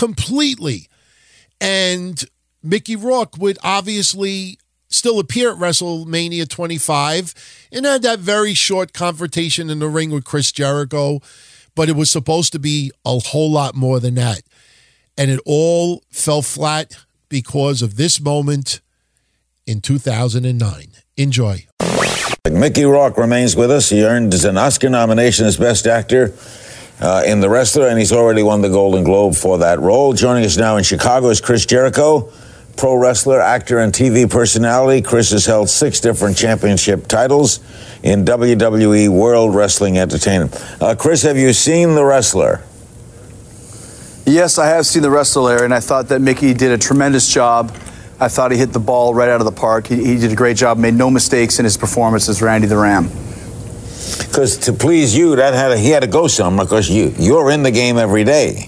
Speaker 5: And Mickey Rourke would obviously still appear at WrestleMania 25 and had that very short confrontation in the ring with Chris Jericho, but it was supposed to be a whole lot more than that. And it all fell flat because of this moment in 2009. Enjoy.
Speaker 14: Mickey Rourke remains with us. He earned an Oscar nomination as Best Actor in The Wrestler, and he's already won the Golden Globe for that role. Joining us now in Chicago is Chris Jericho, pro wrestler, actor, and TV personality. Chris has held 6 different championship titles in WWE World Wrestling Entertainment. Chris, have you seen The Wrestler?
Speaker 15: Yes, I have seen The Wrestler, Larry, and I thought that Mickey did a tremendous job. I thought he hit the ball right out of the park. He did a great job, made no mistakes in his performance as Randy the Ram.
Speaker 14: Because to please you, he had to go somewhere, because you're in the game every day.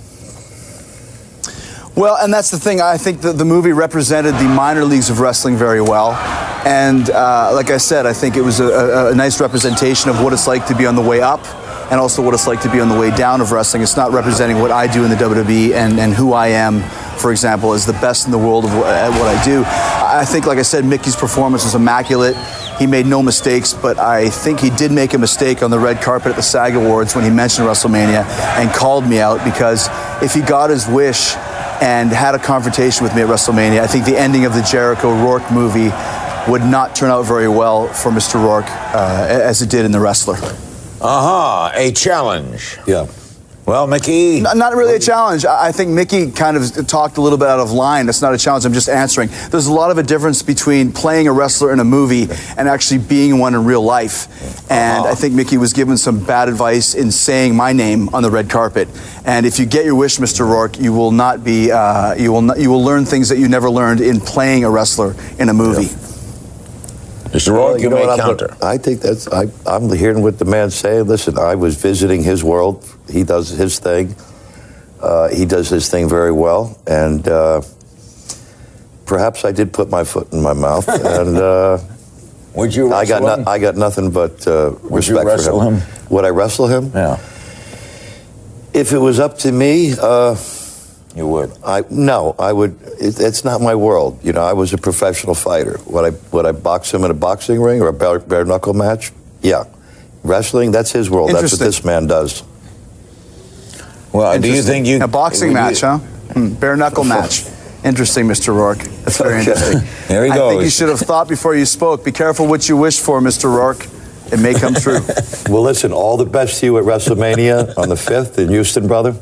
Speaker 15: Well, and that's the thing. I think that the movie represented the minor leagues of wrestling very well. And like I said, I think it was a nice representation of what it's like to be on the way up and also what it's like to be on the way down of wrestling. It's not representing what I do in the WWE and who I am, for example, as the best in the world at what I do. I think, like I said, Mickey's performance was immaculate. He made no mistakes, but I think he did make a mistake on the red carpet at the SAG Awards when he mentioned WrestleMania and called me out, because if he got his wish and had a confrontation with me at WrestleMania, I think the ending of the Jericho-Rourke movie would not turn out very well for Mr. Rourke as it did in The Wrestler.
Speaker 14: A challenge. Yeah. Well, Mickey...
Speaker 15: Not really a challenge. I think Mickey kind of talked a little bit out of line. That's not a challenge. I'm just answering. There's a lot of a difference between playing a wrestler in a movie and actually being one in real life. And I think Mickey was given some bad advice in saying my name on the red carpet. And if you get your wish, Mr. Rourke, you will not be... you will learn things that you never learned in playing a wrestler in a movie.
Speaker 14: Yeah. Mr. Rourke, you may counter.
Speaker 16: I think that's... I'm hearing what the man's saying. Listen, I was visiting his world. He does his thing. He does his thing very well. And perhaps I did put my foot in my mouth. And
Speaker 14: would you wrestle him?
Speaker 16: I got nothing but
Speaker 14: would
Speaker 16: respect
Speaker 14: you wrestle
Speaker 16: for him.
Speaker 14: him?
Speaker 16: Would I wrestle him?
Speaker 14: Yeah.
Speaker 16: If it was up to me...
Speaker 14: you would?
Speaker 16: No, I would. It's not my world. You know, I was a professional fighter. Would I box him in a boxing ring or a bare knuckle match? Yeah. Wrestling, that's his world. That's what this man does.
Speaker 14: Well, do you think you...
Speaker 15: A boxing match, huh? Bare knuckle match. Interesting, Mr. Rourke. That's very interesting.
Speaker 14: There he goes.
Speaker 15: I think you should have thought before you spoke. Be careful what you wish for, Mr. Rourke. It may come true.
Speaker 16: Well, listen, all the best to you at WrestleMania on the 5th in Houston, brother.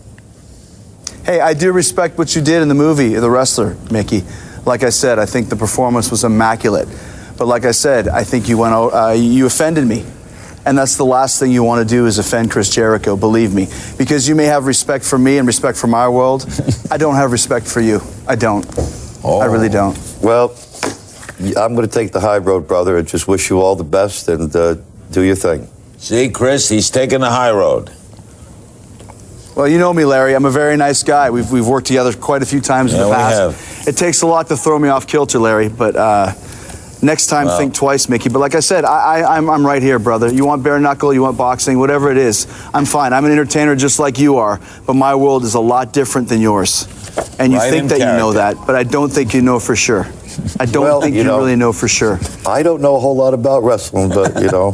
Speaker 15: Hey, I do respect what you did in the movie, The Wrestler, Mickey. Like I said, I think the performance was immaculate. But like I said, I think you went out, you offended me. And that's the last thing you want to do is offend Chris Jericho, believe me. Because you may have respect for me and respect for my world. I don't have respect for you. I don't. I really don't.
Speaker 16: Well, I'm going to take the high road, brother, and just wish you all the best and do your thing.
Speaker 14: See, Chris, he's taking the high road.
Speaker 15: Well, you know me, Larry. I'm a very nice guy. We've worked together quite a few times in the past.
Speaker 14: We have.
Speaker 15: It takes a lot to throw me off kilter, Larry, but next time think twice, Mickey. But like I said, I'm right here, brother. You want bare knuckle, you want boxing, whatever it is, I'm fine. I'm an entertainer just like you are, but my world is a lot different than yours. And you think that you know that, but I don't think you know for sure. I don't think you really know for sure.
Speaker 16: I don't know a whole lot about wrestling, but, you know...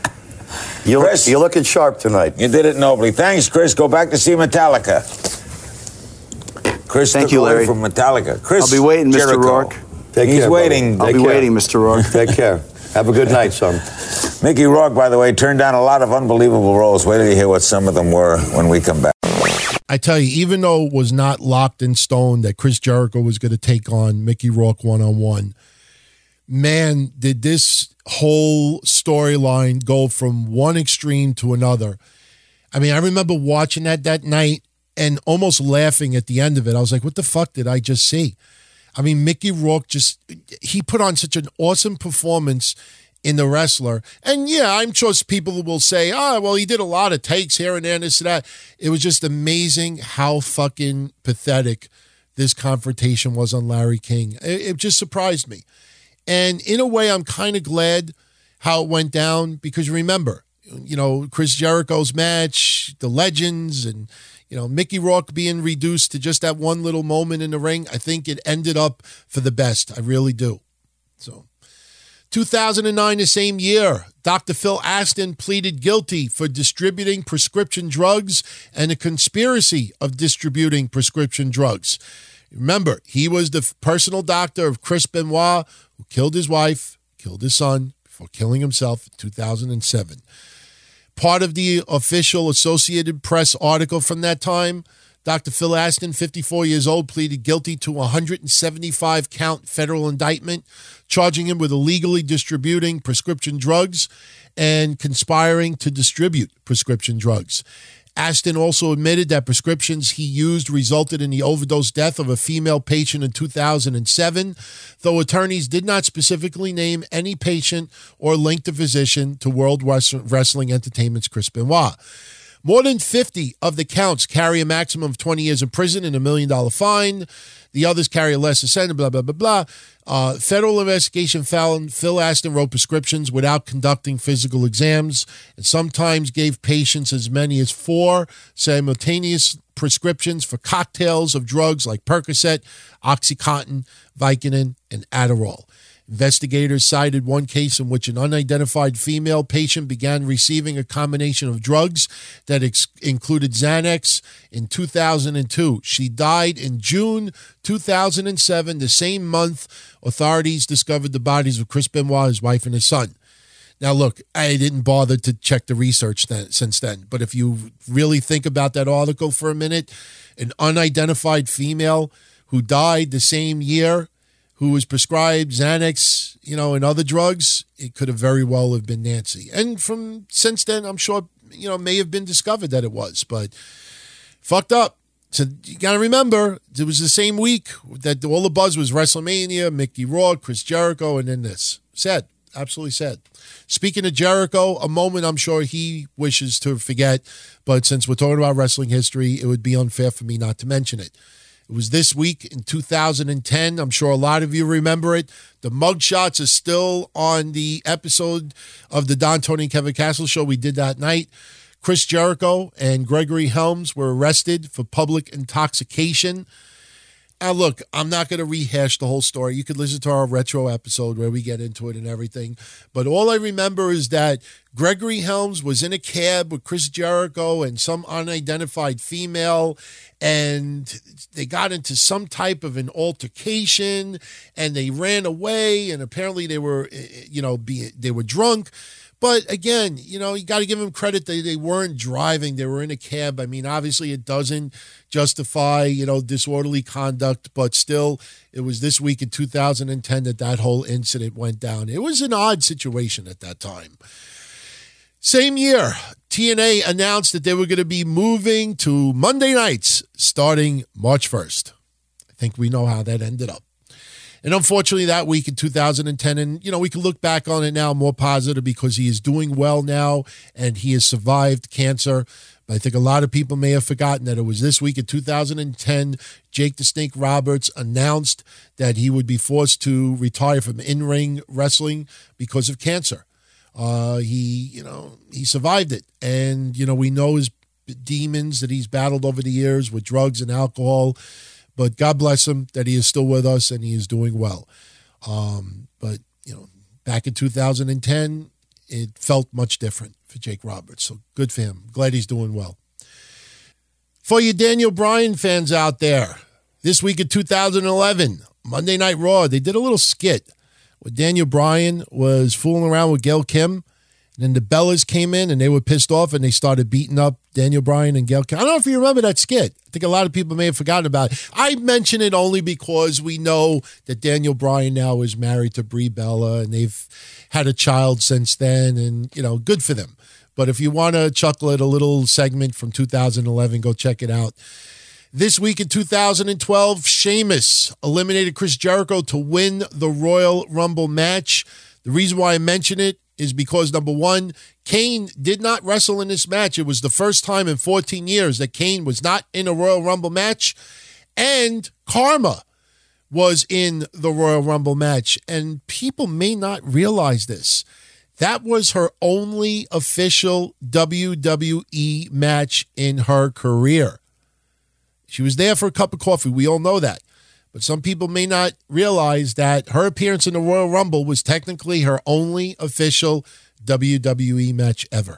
Speaker 16: You're looking sharp tonight.
Speaker 14: You did it nobly. Thanks, Chris. Go back to see Metallica. Chris,
Speaker 15: thank you, Larry.
Speaker 14: From Metallica. Chris,
Speaker 15: I'll be waiting,
Speaker 14: Jericho.
Speaker 15: Mr. Rourke.
Speaker 14: He's waiting.
Speaker 15: I'll be waiting, Mr. Rourke.
Speaker 16: Take care. Have a good night, son.
Speaker 14: Mickey Rourke, by the way, turned down a lot of unbelievable roles. Wait till you hear what some of them were when we come back.
Speaker 5: I tell you, even though it was not locked in stone that Chris Jericho was going to take on Mickey Rourke one-on-one, man, did this whole storyline go from one extreme to another. I mean, I remember watching that night and almost laughing at the end of it. I was like, what the fuck did I just see? I mean, Mickey Rourke he put on such an awesome performance in The Wrestler. And yeah, I'm sure people will say, well, he did a lot of takes here and there and this and that. It was just amazing how fucking pathetic this confrontation was on Larry King. It just surprised me. And in a way, I'm kind of glad how it went down because remember, you know, Chris Jericho's match, the legends, and, you know, Mickey Rourke being reduced to just that one little moment in the ring. I think it ended up for the best. I really do. So, 2009, the same year, Dr. Phil Aston pleaded guilty for distributing prescription drugs and a conspiracy of distributing prescription drugs. Remember, he was the personal doctor of Chris Benoit, who killed his wife, killed his son, before killing himself in 2007. Part of the official Associated Press article from that time, Dr. Phil Astin, 54 years old, pleaded guilty to a 175-count federal indictment, charging him with illegally distributing prescription drugs and conspiring to distribute prescription drugs. Astin also admitted that prescriptions he used resulted in the overdose death of a female patient in 2007, though attorneys did not specifically name any patient or link the physician to World Wrestling Entertainment's Chris Benoit. More than 50 of the counts carry a maximum of 20 years in prison and $1 million fine. The others carry a lesser sentence, blah, blah, blah, blah. Federal investigation found Phil Astin wrote prescriptions without conducting physical exams and sometimes gave patients as many as 4 simultaneous prescriptions for cocktails of drugs like Percocet, OxyContin, Vicodin, and Adderall. Investigators cited one case in which an unidentified female patient began receiving a combination of drugs that included Xanax in 2002. She died in June 2007, the same month authorities discovered the bodies of Chris Benoit, his wife, and his son. Now, look, I didn't bother to check the research since then, but if you really think about that article for a minute, an unidentified female who died the same year, who was prescribed Xanax, and other drugs, it could have very well have been Nancy. And since then, I'm sure, may have been discovered that it was, but fucked up. So you got to remember, it was the same week that all the buzz was WrestleMania, Mickey Rourke, Chris Jericho, and then this. Sad. Absolutely sad. Speaking of Jericho, a moment I'm sure he wishes to forget, but since we're talking about wrestling history, it would be unfair for me not to mention it. It was this week in 2010. I'm sure a lot of you remember it. The mugshots are still on the episode of the Don, Tony, and Kevin Castle show we did that night. Chris Jericho and Gregory Helms were arrested for public intoxication. Now, look, I'm not going to rehash the whole story. You could listen to our retro episode where we get into it and everything. But all I remember is that Gregory Helms was in a cab with Chris Jericho and some unidentified female, and they got into some type of an altercation, and they ran away, and apparently they were, they were drunk. But again, you got to give them credit. They weren't driving. They were in a cab. I mean, obviously it doesn't justify, disorderly conduct, but still, it was this week in 2010 that whole incident went down. It was an odd situation at that time. Same year, TNA announced that they were going to be moving to Monday nights starting March 1st. I think we know how that ended up. And unfortunately, that week in 2010, and, we can look back on it now more positive because he is doing well now and he has survived cancer. But I think a lot of people may have forgotten that it was this week in 2010, Jake the Snake Roberts announced that he would be forced to retire from in-ring wrestling because of cancer. He survived it. And, we know his demons that he's battled over the years with drugs and alcohol. But God bless him that he is still with us and he is doing well. But back in 2010, it felt much different for Jake Roberts. So good for him. Glad he's doing well. For you Daniel Bryan fans out there, this week in 2011, Monday Night Raw, they did a little skit where Daniel Bryan was fooling around with Gail Kim. And then the Bellas came in and they were pissed off and they started beating up Daniel Bryan and Gail Kim. I don't know if you remember that skit. I think a lot of people may have forgotten about it. I mention it only because we know that Daniel Bryan now is married to Brie Bella and they've had a child since then, and, good for them. But if you want to chuckle at a little segment from 2011, go check it out. This week in 2012, Sheamus eliminated Chris Jericho to win the Royal Rumble match. The reason why I mention it is because, number one, Kane did not wrestle in this match. It was the first time in 14 years that Kane was not in a Royal Rumble match. And Karma was in the Royal Rumble match. And people may not realize this. That was her only official WWE match in her career. She was there for a cup of coffee. We all know that. But some people may not realize that her appearance in the Royal Rumble was technically her only official WWE match ever.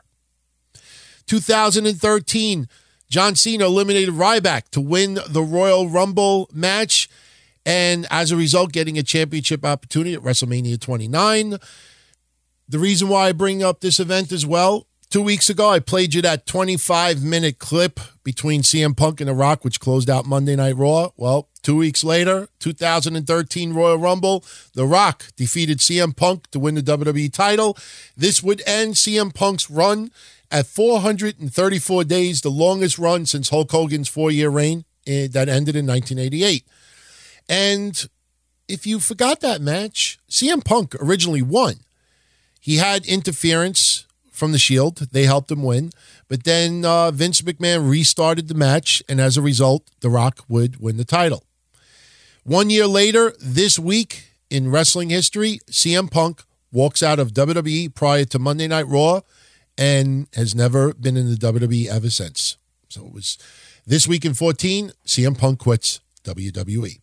Speaker 5: 2013, John Cena eliminated Ryback to win the Royal Rumble match, and as a result, getting a championship opportunity at WrestleMania 29. The reason why I bring up this event as well, 2 weeks ago, I played you that 25-minute clip between CM Punk and The Rock, which closed out Monday Night Raw. Well, 2 weeks later, 2013 Royal Rumble, The Rock defeated CM Punk to win the WWE title. This would end CM Punk's run at 434 days, the longest run since Hulk Hogan's 4-year reign that ended in 1988. And if you forgot that match, CM Punk originally won. He had interference from the Shield. They helped him win. But then Vince McMahon restarted the match, and as a result, The Rock would win the title. 1 year later, this week in wrestling history, CM Punk walks out of WWE prior to Monday Night Raw and has never been in the WWE ever since. So it was this week in 14, CM Punk quits WWE.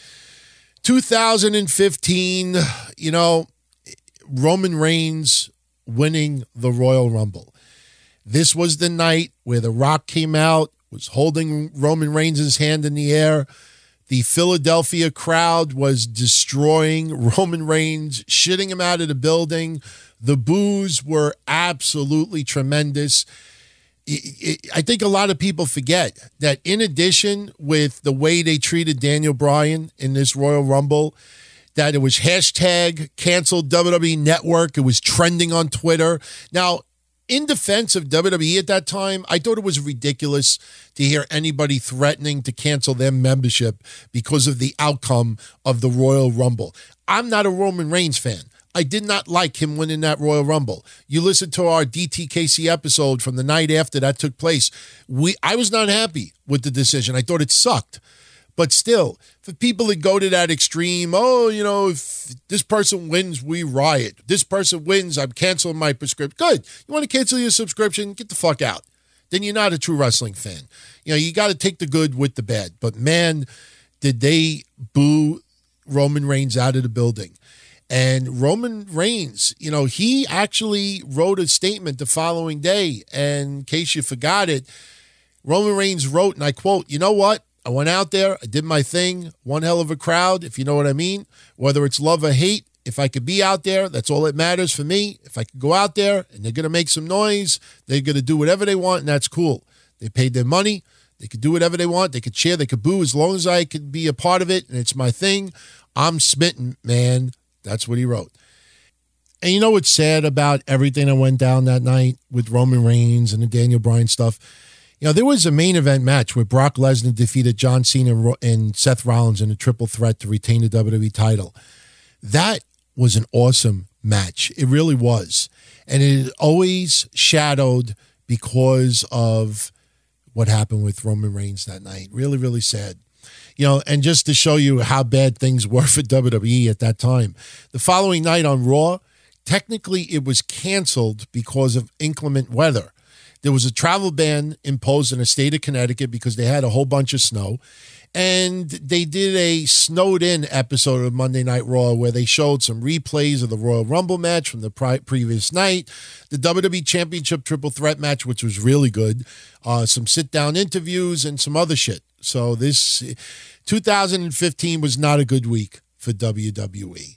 Speaker 5: 2015, Roman Reigns winning the Royal Rumble. This was the night where The Rock came out, was holding Roman Reigns' hand in the air. The Philadelphia crowd was destroying Roman Reigns, shitting him out of the building. The boos were absolutely tremendous. I think a lot of people forget that in addition with the way they treated Daniel Bryan in this Royal Rumble, that it was hashtag canceled WWE Network. It was trending on Twitter. Now, in defense of WWE at that time, I thought it was ridiculous to hear anybody threatening to cancel their membership because of the outcome of the Royal Rumble. I'm not a Roman Reigns fan. I did not like him winning that Royal Rumble. You listen to our DTKC episode from the night after that took place. I was not happy with the decision. I thought it sucked. But still, for people that go to that extreme, if this person wins, we riot. This person wins, I'm canceling my prescription. Good. You want to cancel your subscription? Get the fuck out. Then you're not a true wrestling fan. You got to take the good with the bad. But man, did they boo Roman Reigns out of the building. And Roman Reigns, he actually wrote a statement the following day. And in case you forgot it, Roman Reigns wrote, and I quote, "You know what? I went out there, I did my thing, one hell of a crowd, if you know what I mean. Whether it's love or hate, if I could be out there, that's all that matters for me. If I could go out there and they're going to make some noise, they're going to do whatever they want, and that's cool. They paid their money. They could do whatever they want. They could cheer, they could boo, as long as I could be a part of it, and it's my thing. I'm smitten, man." That's what he wrote. And you know what's sad about everything that went down that night with Roman Reigns and the Daniel Bryan stuff? There was a main event match where Brock Lesnar defeated John Cena and Seth Rollins in a triple threat to retain the WWE title. That was an awesome match. It really was. And it always shadowed because of what happened with Roman Reigns that night. Really, really sad. And just to show you how bad things were for WWE at that time, the following night on Raw, technically it was canceled because of inclement weather. There was a travel ban imposed in the state of Connecticut because they had a whole bunch of snow. And they did a snowed-in episode of Monday Night Raw where they showed some replays of the Royal Rumble match from the previous night, the WWE Championship Triple Threat match, which was really good, some sit-down interviews, and some other shit. So this 2015 was not a good week for WWE.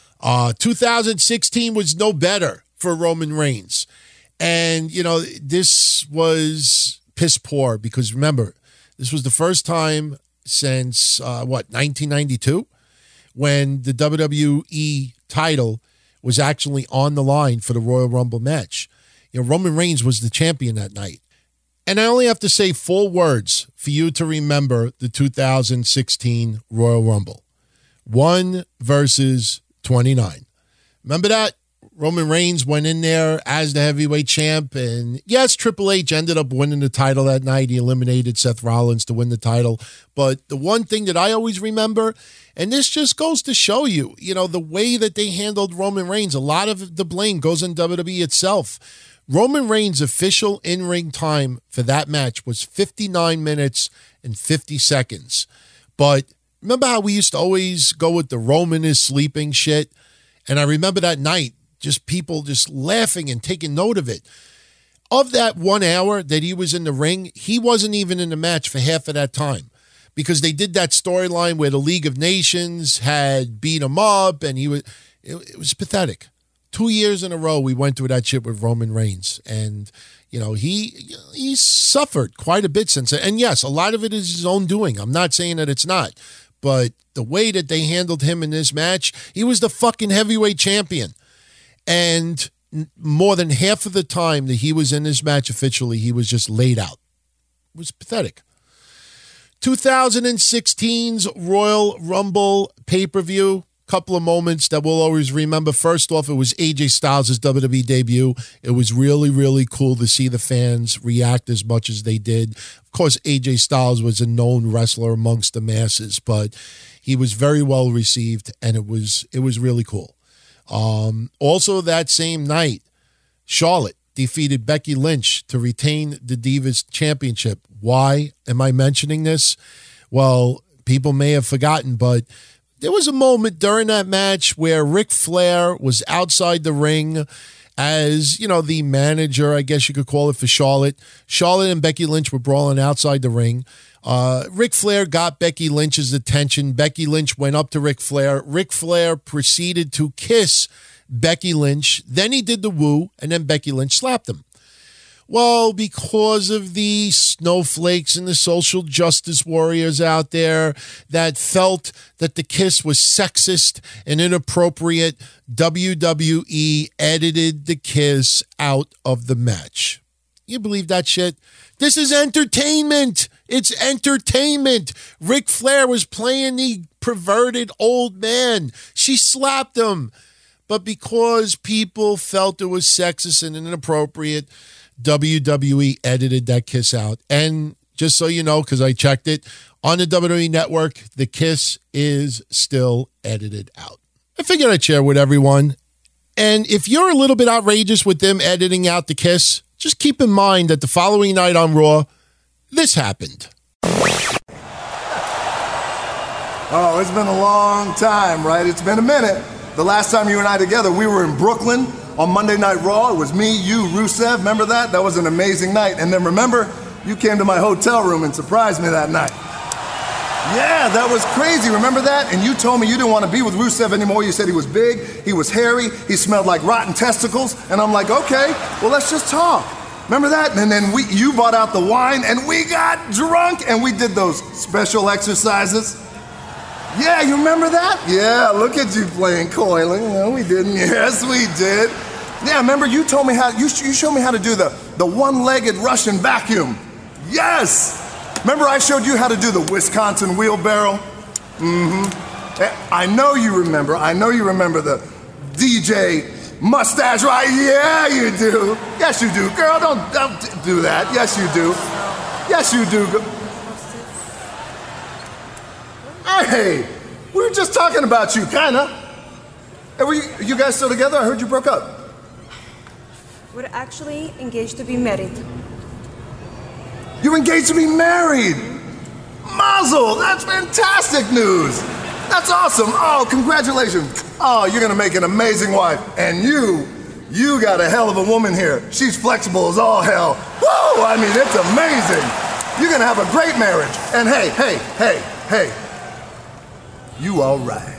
Speaker 5: 2016 was no better for Roman Reigns. And, this was piss poor because, remember, this was the first time since, 1992, when the WWE title was actually on the line for the Royal Rumble match. Roman Reigns was the champion that night. And I only have to say 4 words for you to remember the 2016 Royal Rumble. 1 versus 29. Remember that? Roman Reigns went in there as the heavyweight champ, and yes, Triple H ended up winning the title that night. He eliminated Seth Rollins to win the title. But the one thing that I always remember, and this just goes to show you, the way that they handled Roman Reigns, a lot of the blame goes on WWE itself. Roman Reigns' official in-ring time for that match was 59 minutes and 50 seconds. But remember how we used to always go with the Roman is sleeping shit? And I remember that night, just people just laughing and taking note of it. Of that 1 hour that he was in the ring, he wasn't even in the match for half of that time because they did that storyline where the League of Nations had beat him up, and it was pathetic. 2 years in a row, we went through that shit with Roman Reigns. And, he suffered quite a bit since then. And yes, a lot of it is his own doing. I'm not saying that it's not. But the way that they handled him in this match, he was the fucking heavyweight champion. And more than half of the time that he was in this match officially, he was just laid out. It was pathetic. 2016's Royal Rumble pay-per-view. Couple of moments that we'll always remember. First off, it was AJ Styles' WWE debut. It was really, really cool to see the fans react as much as they did. Of course, AJ Styles was a known wrestler amongst the masses, but he was very well received, and it was really cool. Also that same night, Charlotte defeated Becky Lynch to retain the Divas Championship. Why am I mentioning this? Well, people may have forgotten, but there was a moment during that match where Ric Flair was outside the ring as, the manager, I guess you could call it, for Charlotte. Charlotte and Becky Lynch were brawling outside the ring. Ric Flair got Becky Lynch's attention. Becky Lynch went up to Ric Flair. Ric Flair proceeded to kiss Becky Lynch. Then he did the woo, and then Becky Lynch slapped him. Well, because of the snowflakes and the social justice warriors out there that felt that the kiss was sexist and inappropriate, WWE edited the kiss out of the match. You believe that shit? This is entertainment. It's entertainment. Ric Flair was playing the perverted old man. She slapped him. But because people felt it was sexist and inappropriate, WWE edited that kiss out. And just so you know, because I checked it, on the WWE Network, the kiss is still edited out. I figured I'd share with everyone. And if you're a little bit outrageous with them editing out the kiss, just keep in mind that the following night on Raw, this happened.
Speaker 17: Oh, it's been a long time, right? It's been a minute. The last time you and I together, we were in Brooklyn on Monday Night Raw. It was me, you, Rusev. Remember that? That was an amazing night. And then remember, you came to my hotel room and surprised me that night. Yeah, that was crazy. Remember that? And you told me you didn't want to be with Rusev anymore. You said he was big, he was hairy, he smelled like rotten testicles. And I'm like, okay, well, let's just talk. Remember that? And then you brought out the wine and we got drunk and we did those special exercises. Yeah, you remember that? Yeah, look at you playing coy. No, we didn't. Yes, we did. Yeah, remember you told me how, you showed me how to do the one-legged Russian vacuum. Yes! Remember I showed you how to do the Wisconsin wheelbarrow? Mm-hmm. I know you remember the DJ mustache, right? Yeah, you do. Yes, you do. Girl, don't do that. Yes, you do. Yes, you do. Hey, we were just talking about you, kinda. Hey, were you guys still together? I heard you broke up.
Speaker 18: We're actually engaged to be married.
Speaker 17: You're engaged to be married? Mazel, that's fantastic news. That's awesome. Oh, congratulations. Oh, you're gonna make an amazing wife. And you got a hell of a woman here. She's flexible as all hell. Whoa, I mean, it's amazing. You're gonna have a great marriage. And hey, you all right.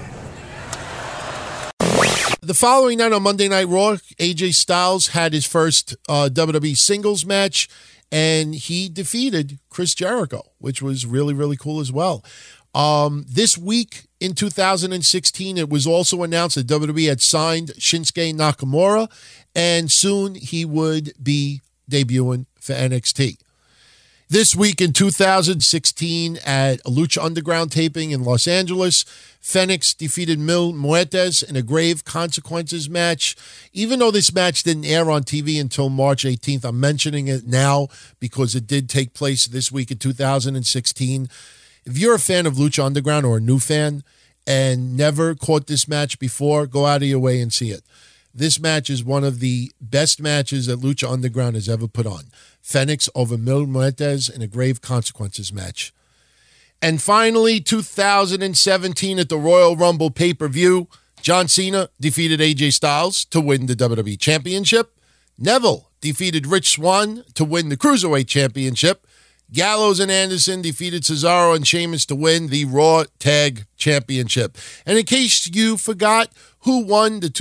Speaker 5: The following night on Monday Night Raw, AJ Styles had his first WWE singles match, and he defeated Chris Jericho, which was really, really cool as well. This week in 2016, it was also announced that WWE had signed Shinsuke Nakamura, and soon he would be debuting for NXT. This week in 2016, at a Lucha Underground taping in Los Angeles, Fenix defeated Mil Muertes in a Grave Consequences match. Even though this match didn't air on TV until March 18th, I'm mentioning it now because it did take place this week in 2016. If you're a fan of Lucha Underground or a new fan and never caught this match before, go out of your way and see it. This match is one of the best matches that Lucha Underground has ever put on. Fenix over Mil Muertes in a Grave Consequences match. And finally, 2017 at the Royal Rumble pay-per-view, John Cena defeated AJ Styles to win the WWE Championship. Neville defeated Rich Swann to win the Cruiserweight Championship. Gallows and Anderson defeated Cesaro and Sheamus to win the Raw Tag Championship. And in case you forgot who won the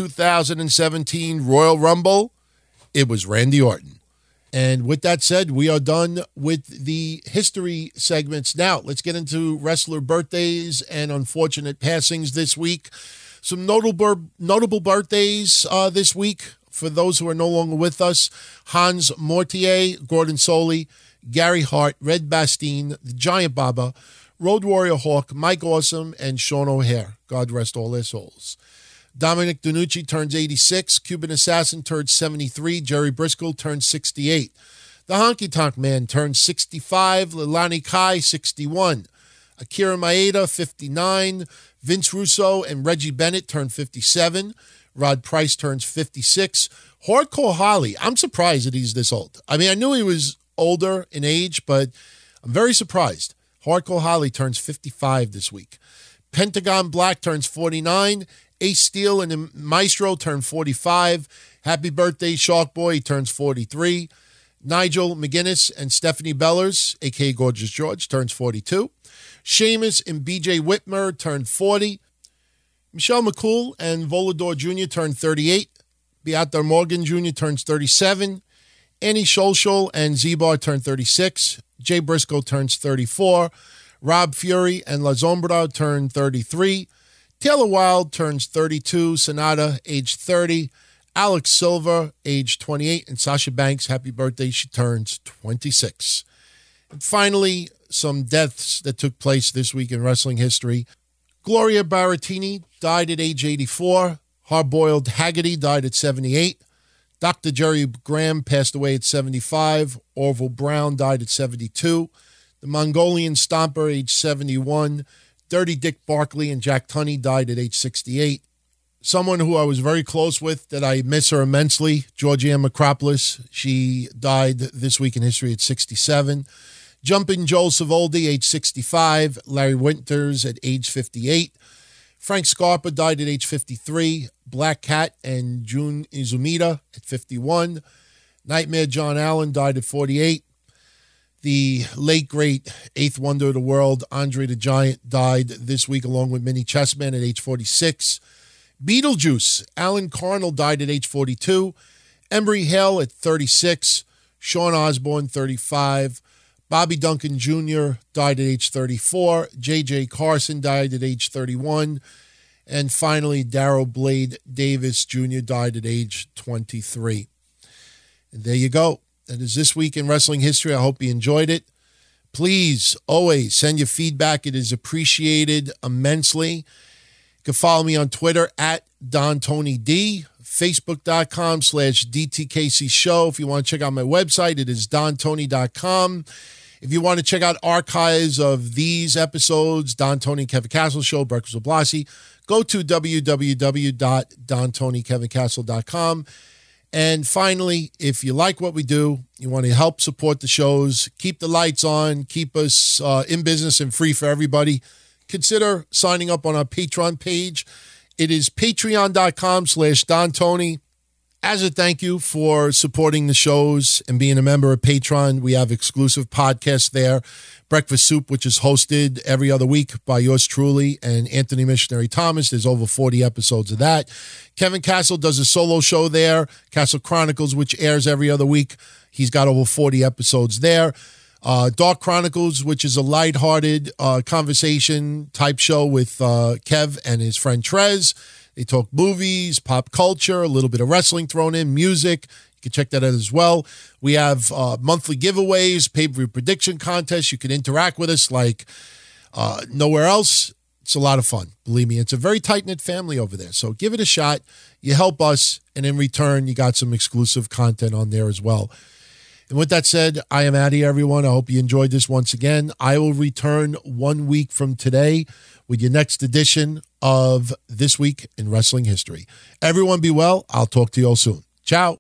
Speaker 5: 2017 Royal Rumble, it was Randy Orton. And with that said, we are done with the history segments. Now, let's get into wrestler birthdays and unfortunate passings this week. Some notable birthdays this week for those who are no longer with us: Hans Mortier, Gordon Soley, Gary Hart, Red Bastien, the Giant Baba, Road Warrior Hawk, Mike Awesome, and Sean O'Hare. God rest all their souls. Dominic DeNucci turns 86. Cuban Assassin turns 73. Jerry Briscoe turns 68. The Honky Tonk Man turns 65. Leilani Kai, 61. Akira Maeda, 59. Vince Russo and Reggie Bennett turn 57. Rod Price turns 56. Hardcore Holly, I'm surprised that he's this old. I mean, I knew he was older in age, but I'm very surprised. Hardcore Holly turns 55 this week. Pentagon Black turns 49. Ace Steel and the Maestro turn 45. Happy birthday, Shark Boy, he turns 43. Nigel McGuinness and Stephanie Bellers, a.k.a. Gorgeous George, turns 42. Sheamus and B.J. Whitmer turned 40. Michelle McCool and Volador Jr. turned 38. Beato Morgan Jr. turns 37. Annie Scholschel and Z-Bar turned 36. Jay Briscoe turns 34. Rob Fury and La Zombra turned 33. Taylor Wilde turns 32. Sonata, age 30. Alex Silver, age 28. And Sasha Banks, happy birthday, she turns 26. And finally, some deaths that took place this week in wrestling history. Gloria Barattini died at age 84. Hard-Boiled Haggerty died at 78. Dr. Jerry Graham passed away at 75. Orville Brown died at 72. The Mongolian Stomper, age 71. Dirty Dick Barkley and Jack Tunney died at age 68. Someone who I was very close with that I miss her immensely, Georgianne Macropolis. She died this week in history at 67. Jumping Joel Savoldi, age 65. Larry Winters at age 58. Frank Scarpa died at age 53. Black Cat and Jun Izumida at 51. Nightmare John Allen died at 48. The late, great eighth wonder of the world, Andre the Giant, died this week along with Mini Chessman at age 46. Beetlejuice, Alan Carnell, died at age 42. Embry Hale at 36. Sean Osborne, 35. Bobby Duncan Jr. died at age 34. J.J. Carson died at age 31. And finally, Darryl Blade Davis Jr. died at age 23. And there you go. That is This Week in Wrestling History. I hope you enjoyed it. Please, always send your feedback. It is appreciated immensely. You can follow me on Twitter at DonTonyD, Facebook.com/DTKC Show. If you want to check out my website, it is DonTony.com. If you want to check out archives of these episodes, Don Tony, Kevin Castle Show, Breakfast with Blassie, go to www.DonTonyKevinCastle.com. And finally, if you like what we do, you want to help support the shows, keep the lights on, keep us in business and free for everybody, consider signing up on our Patreon page. It is patreon.com/DonTony. As a thank you for supporting the shows and being a member of Patreon, we have exclusive podcasts there. Breakfast Soup, which is hosted every other week by yours truly and Anthony Missionary Thomas. There's over 40 episodes of that. Kevin Castle does a solo show there, Castle Chronicles, which airs every other week. He's got over 40 episodes there. Dark Chronicles, which is a lighthearted conversation type show with Kev and his friend Trez. They talk movies, pop culture, a little bit of wrestling thrown in, music. You can check that out as well. We have monthly giveaways, pay-per-view prediction contests. You can interact with us like nowhere else. It's a lot of fun. Believe me, it's a very tight-knit family over there. So give it a shot. You help us, and in return, you got some exclusive content on there as well. And with that said, I am out of here, everyone. I hope you enjoyed this once again. I will return 1 week from today with your next edition of This Week in Wrestling History. Everyone be well. I'll talk to you all soon. Ciao.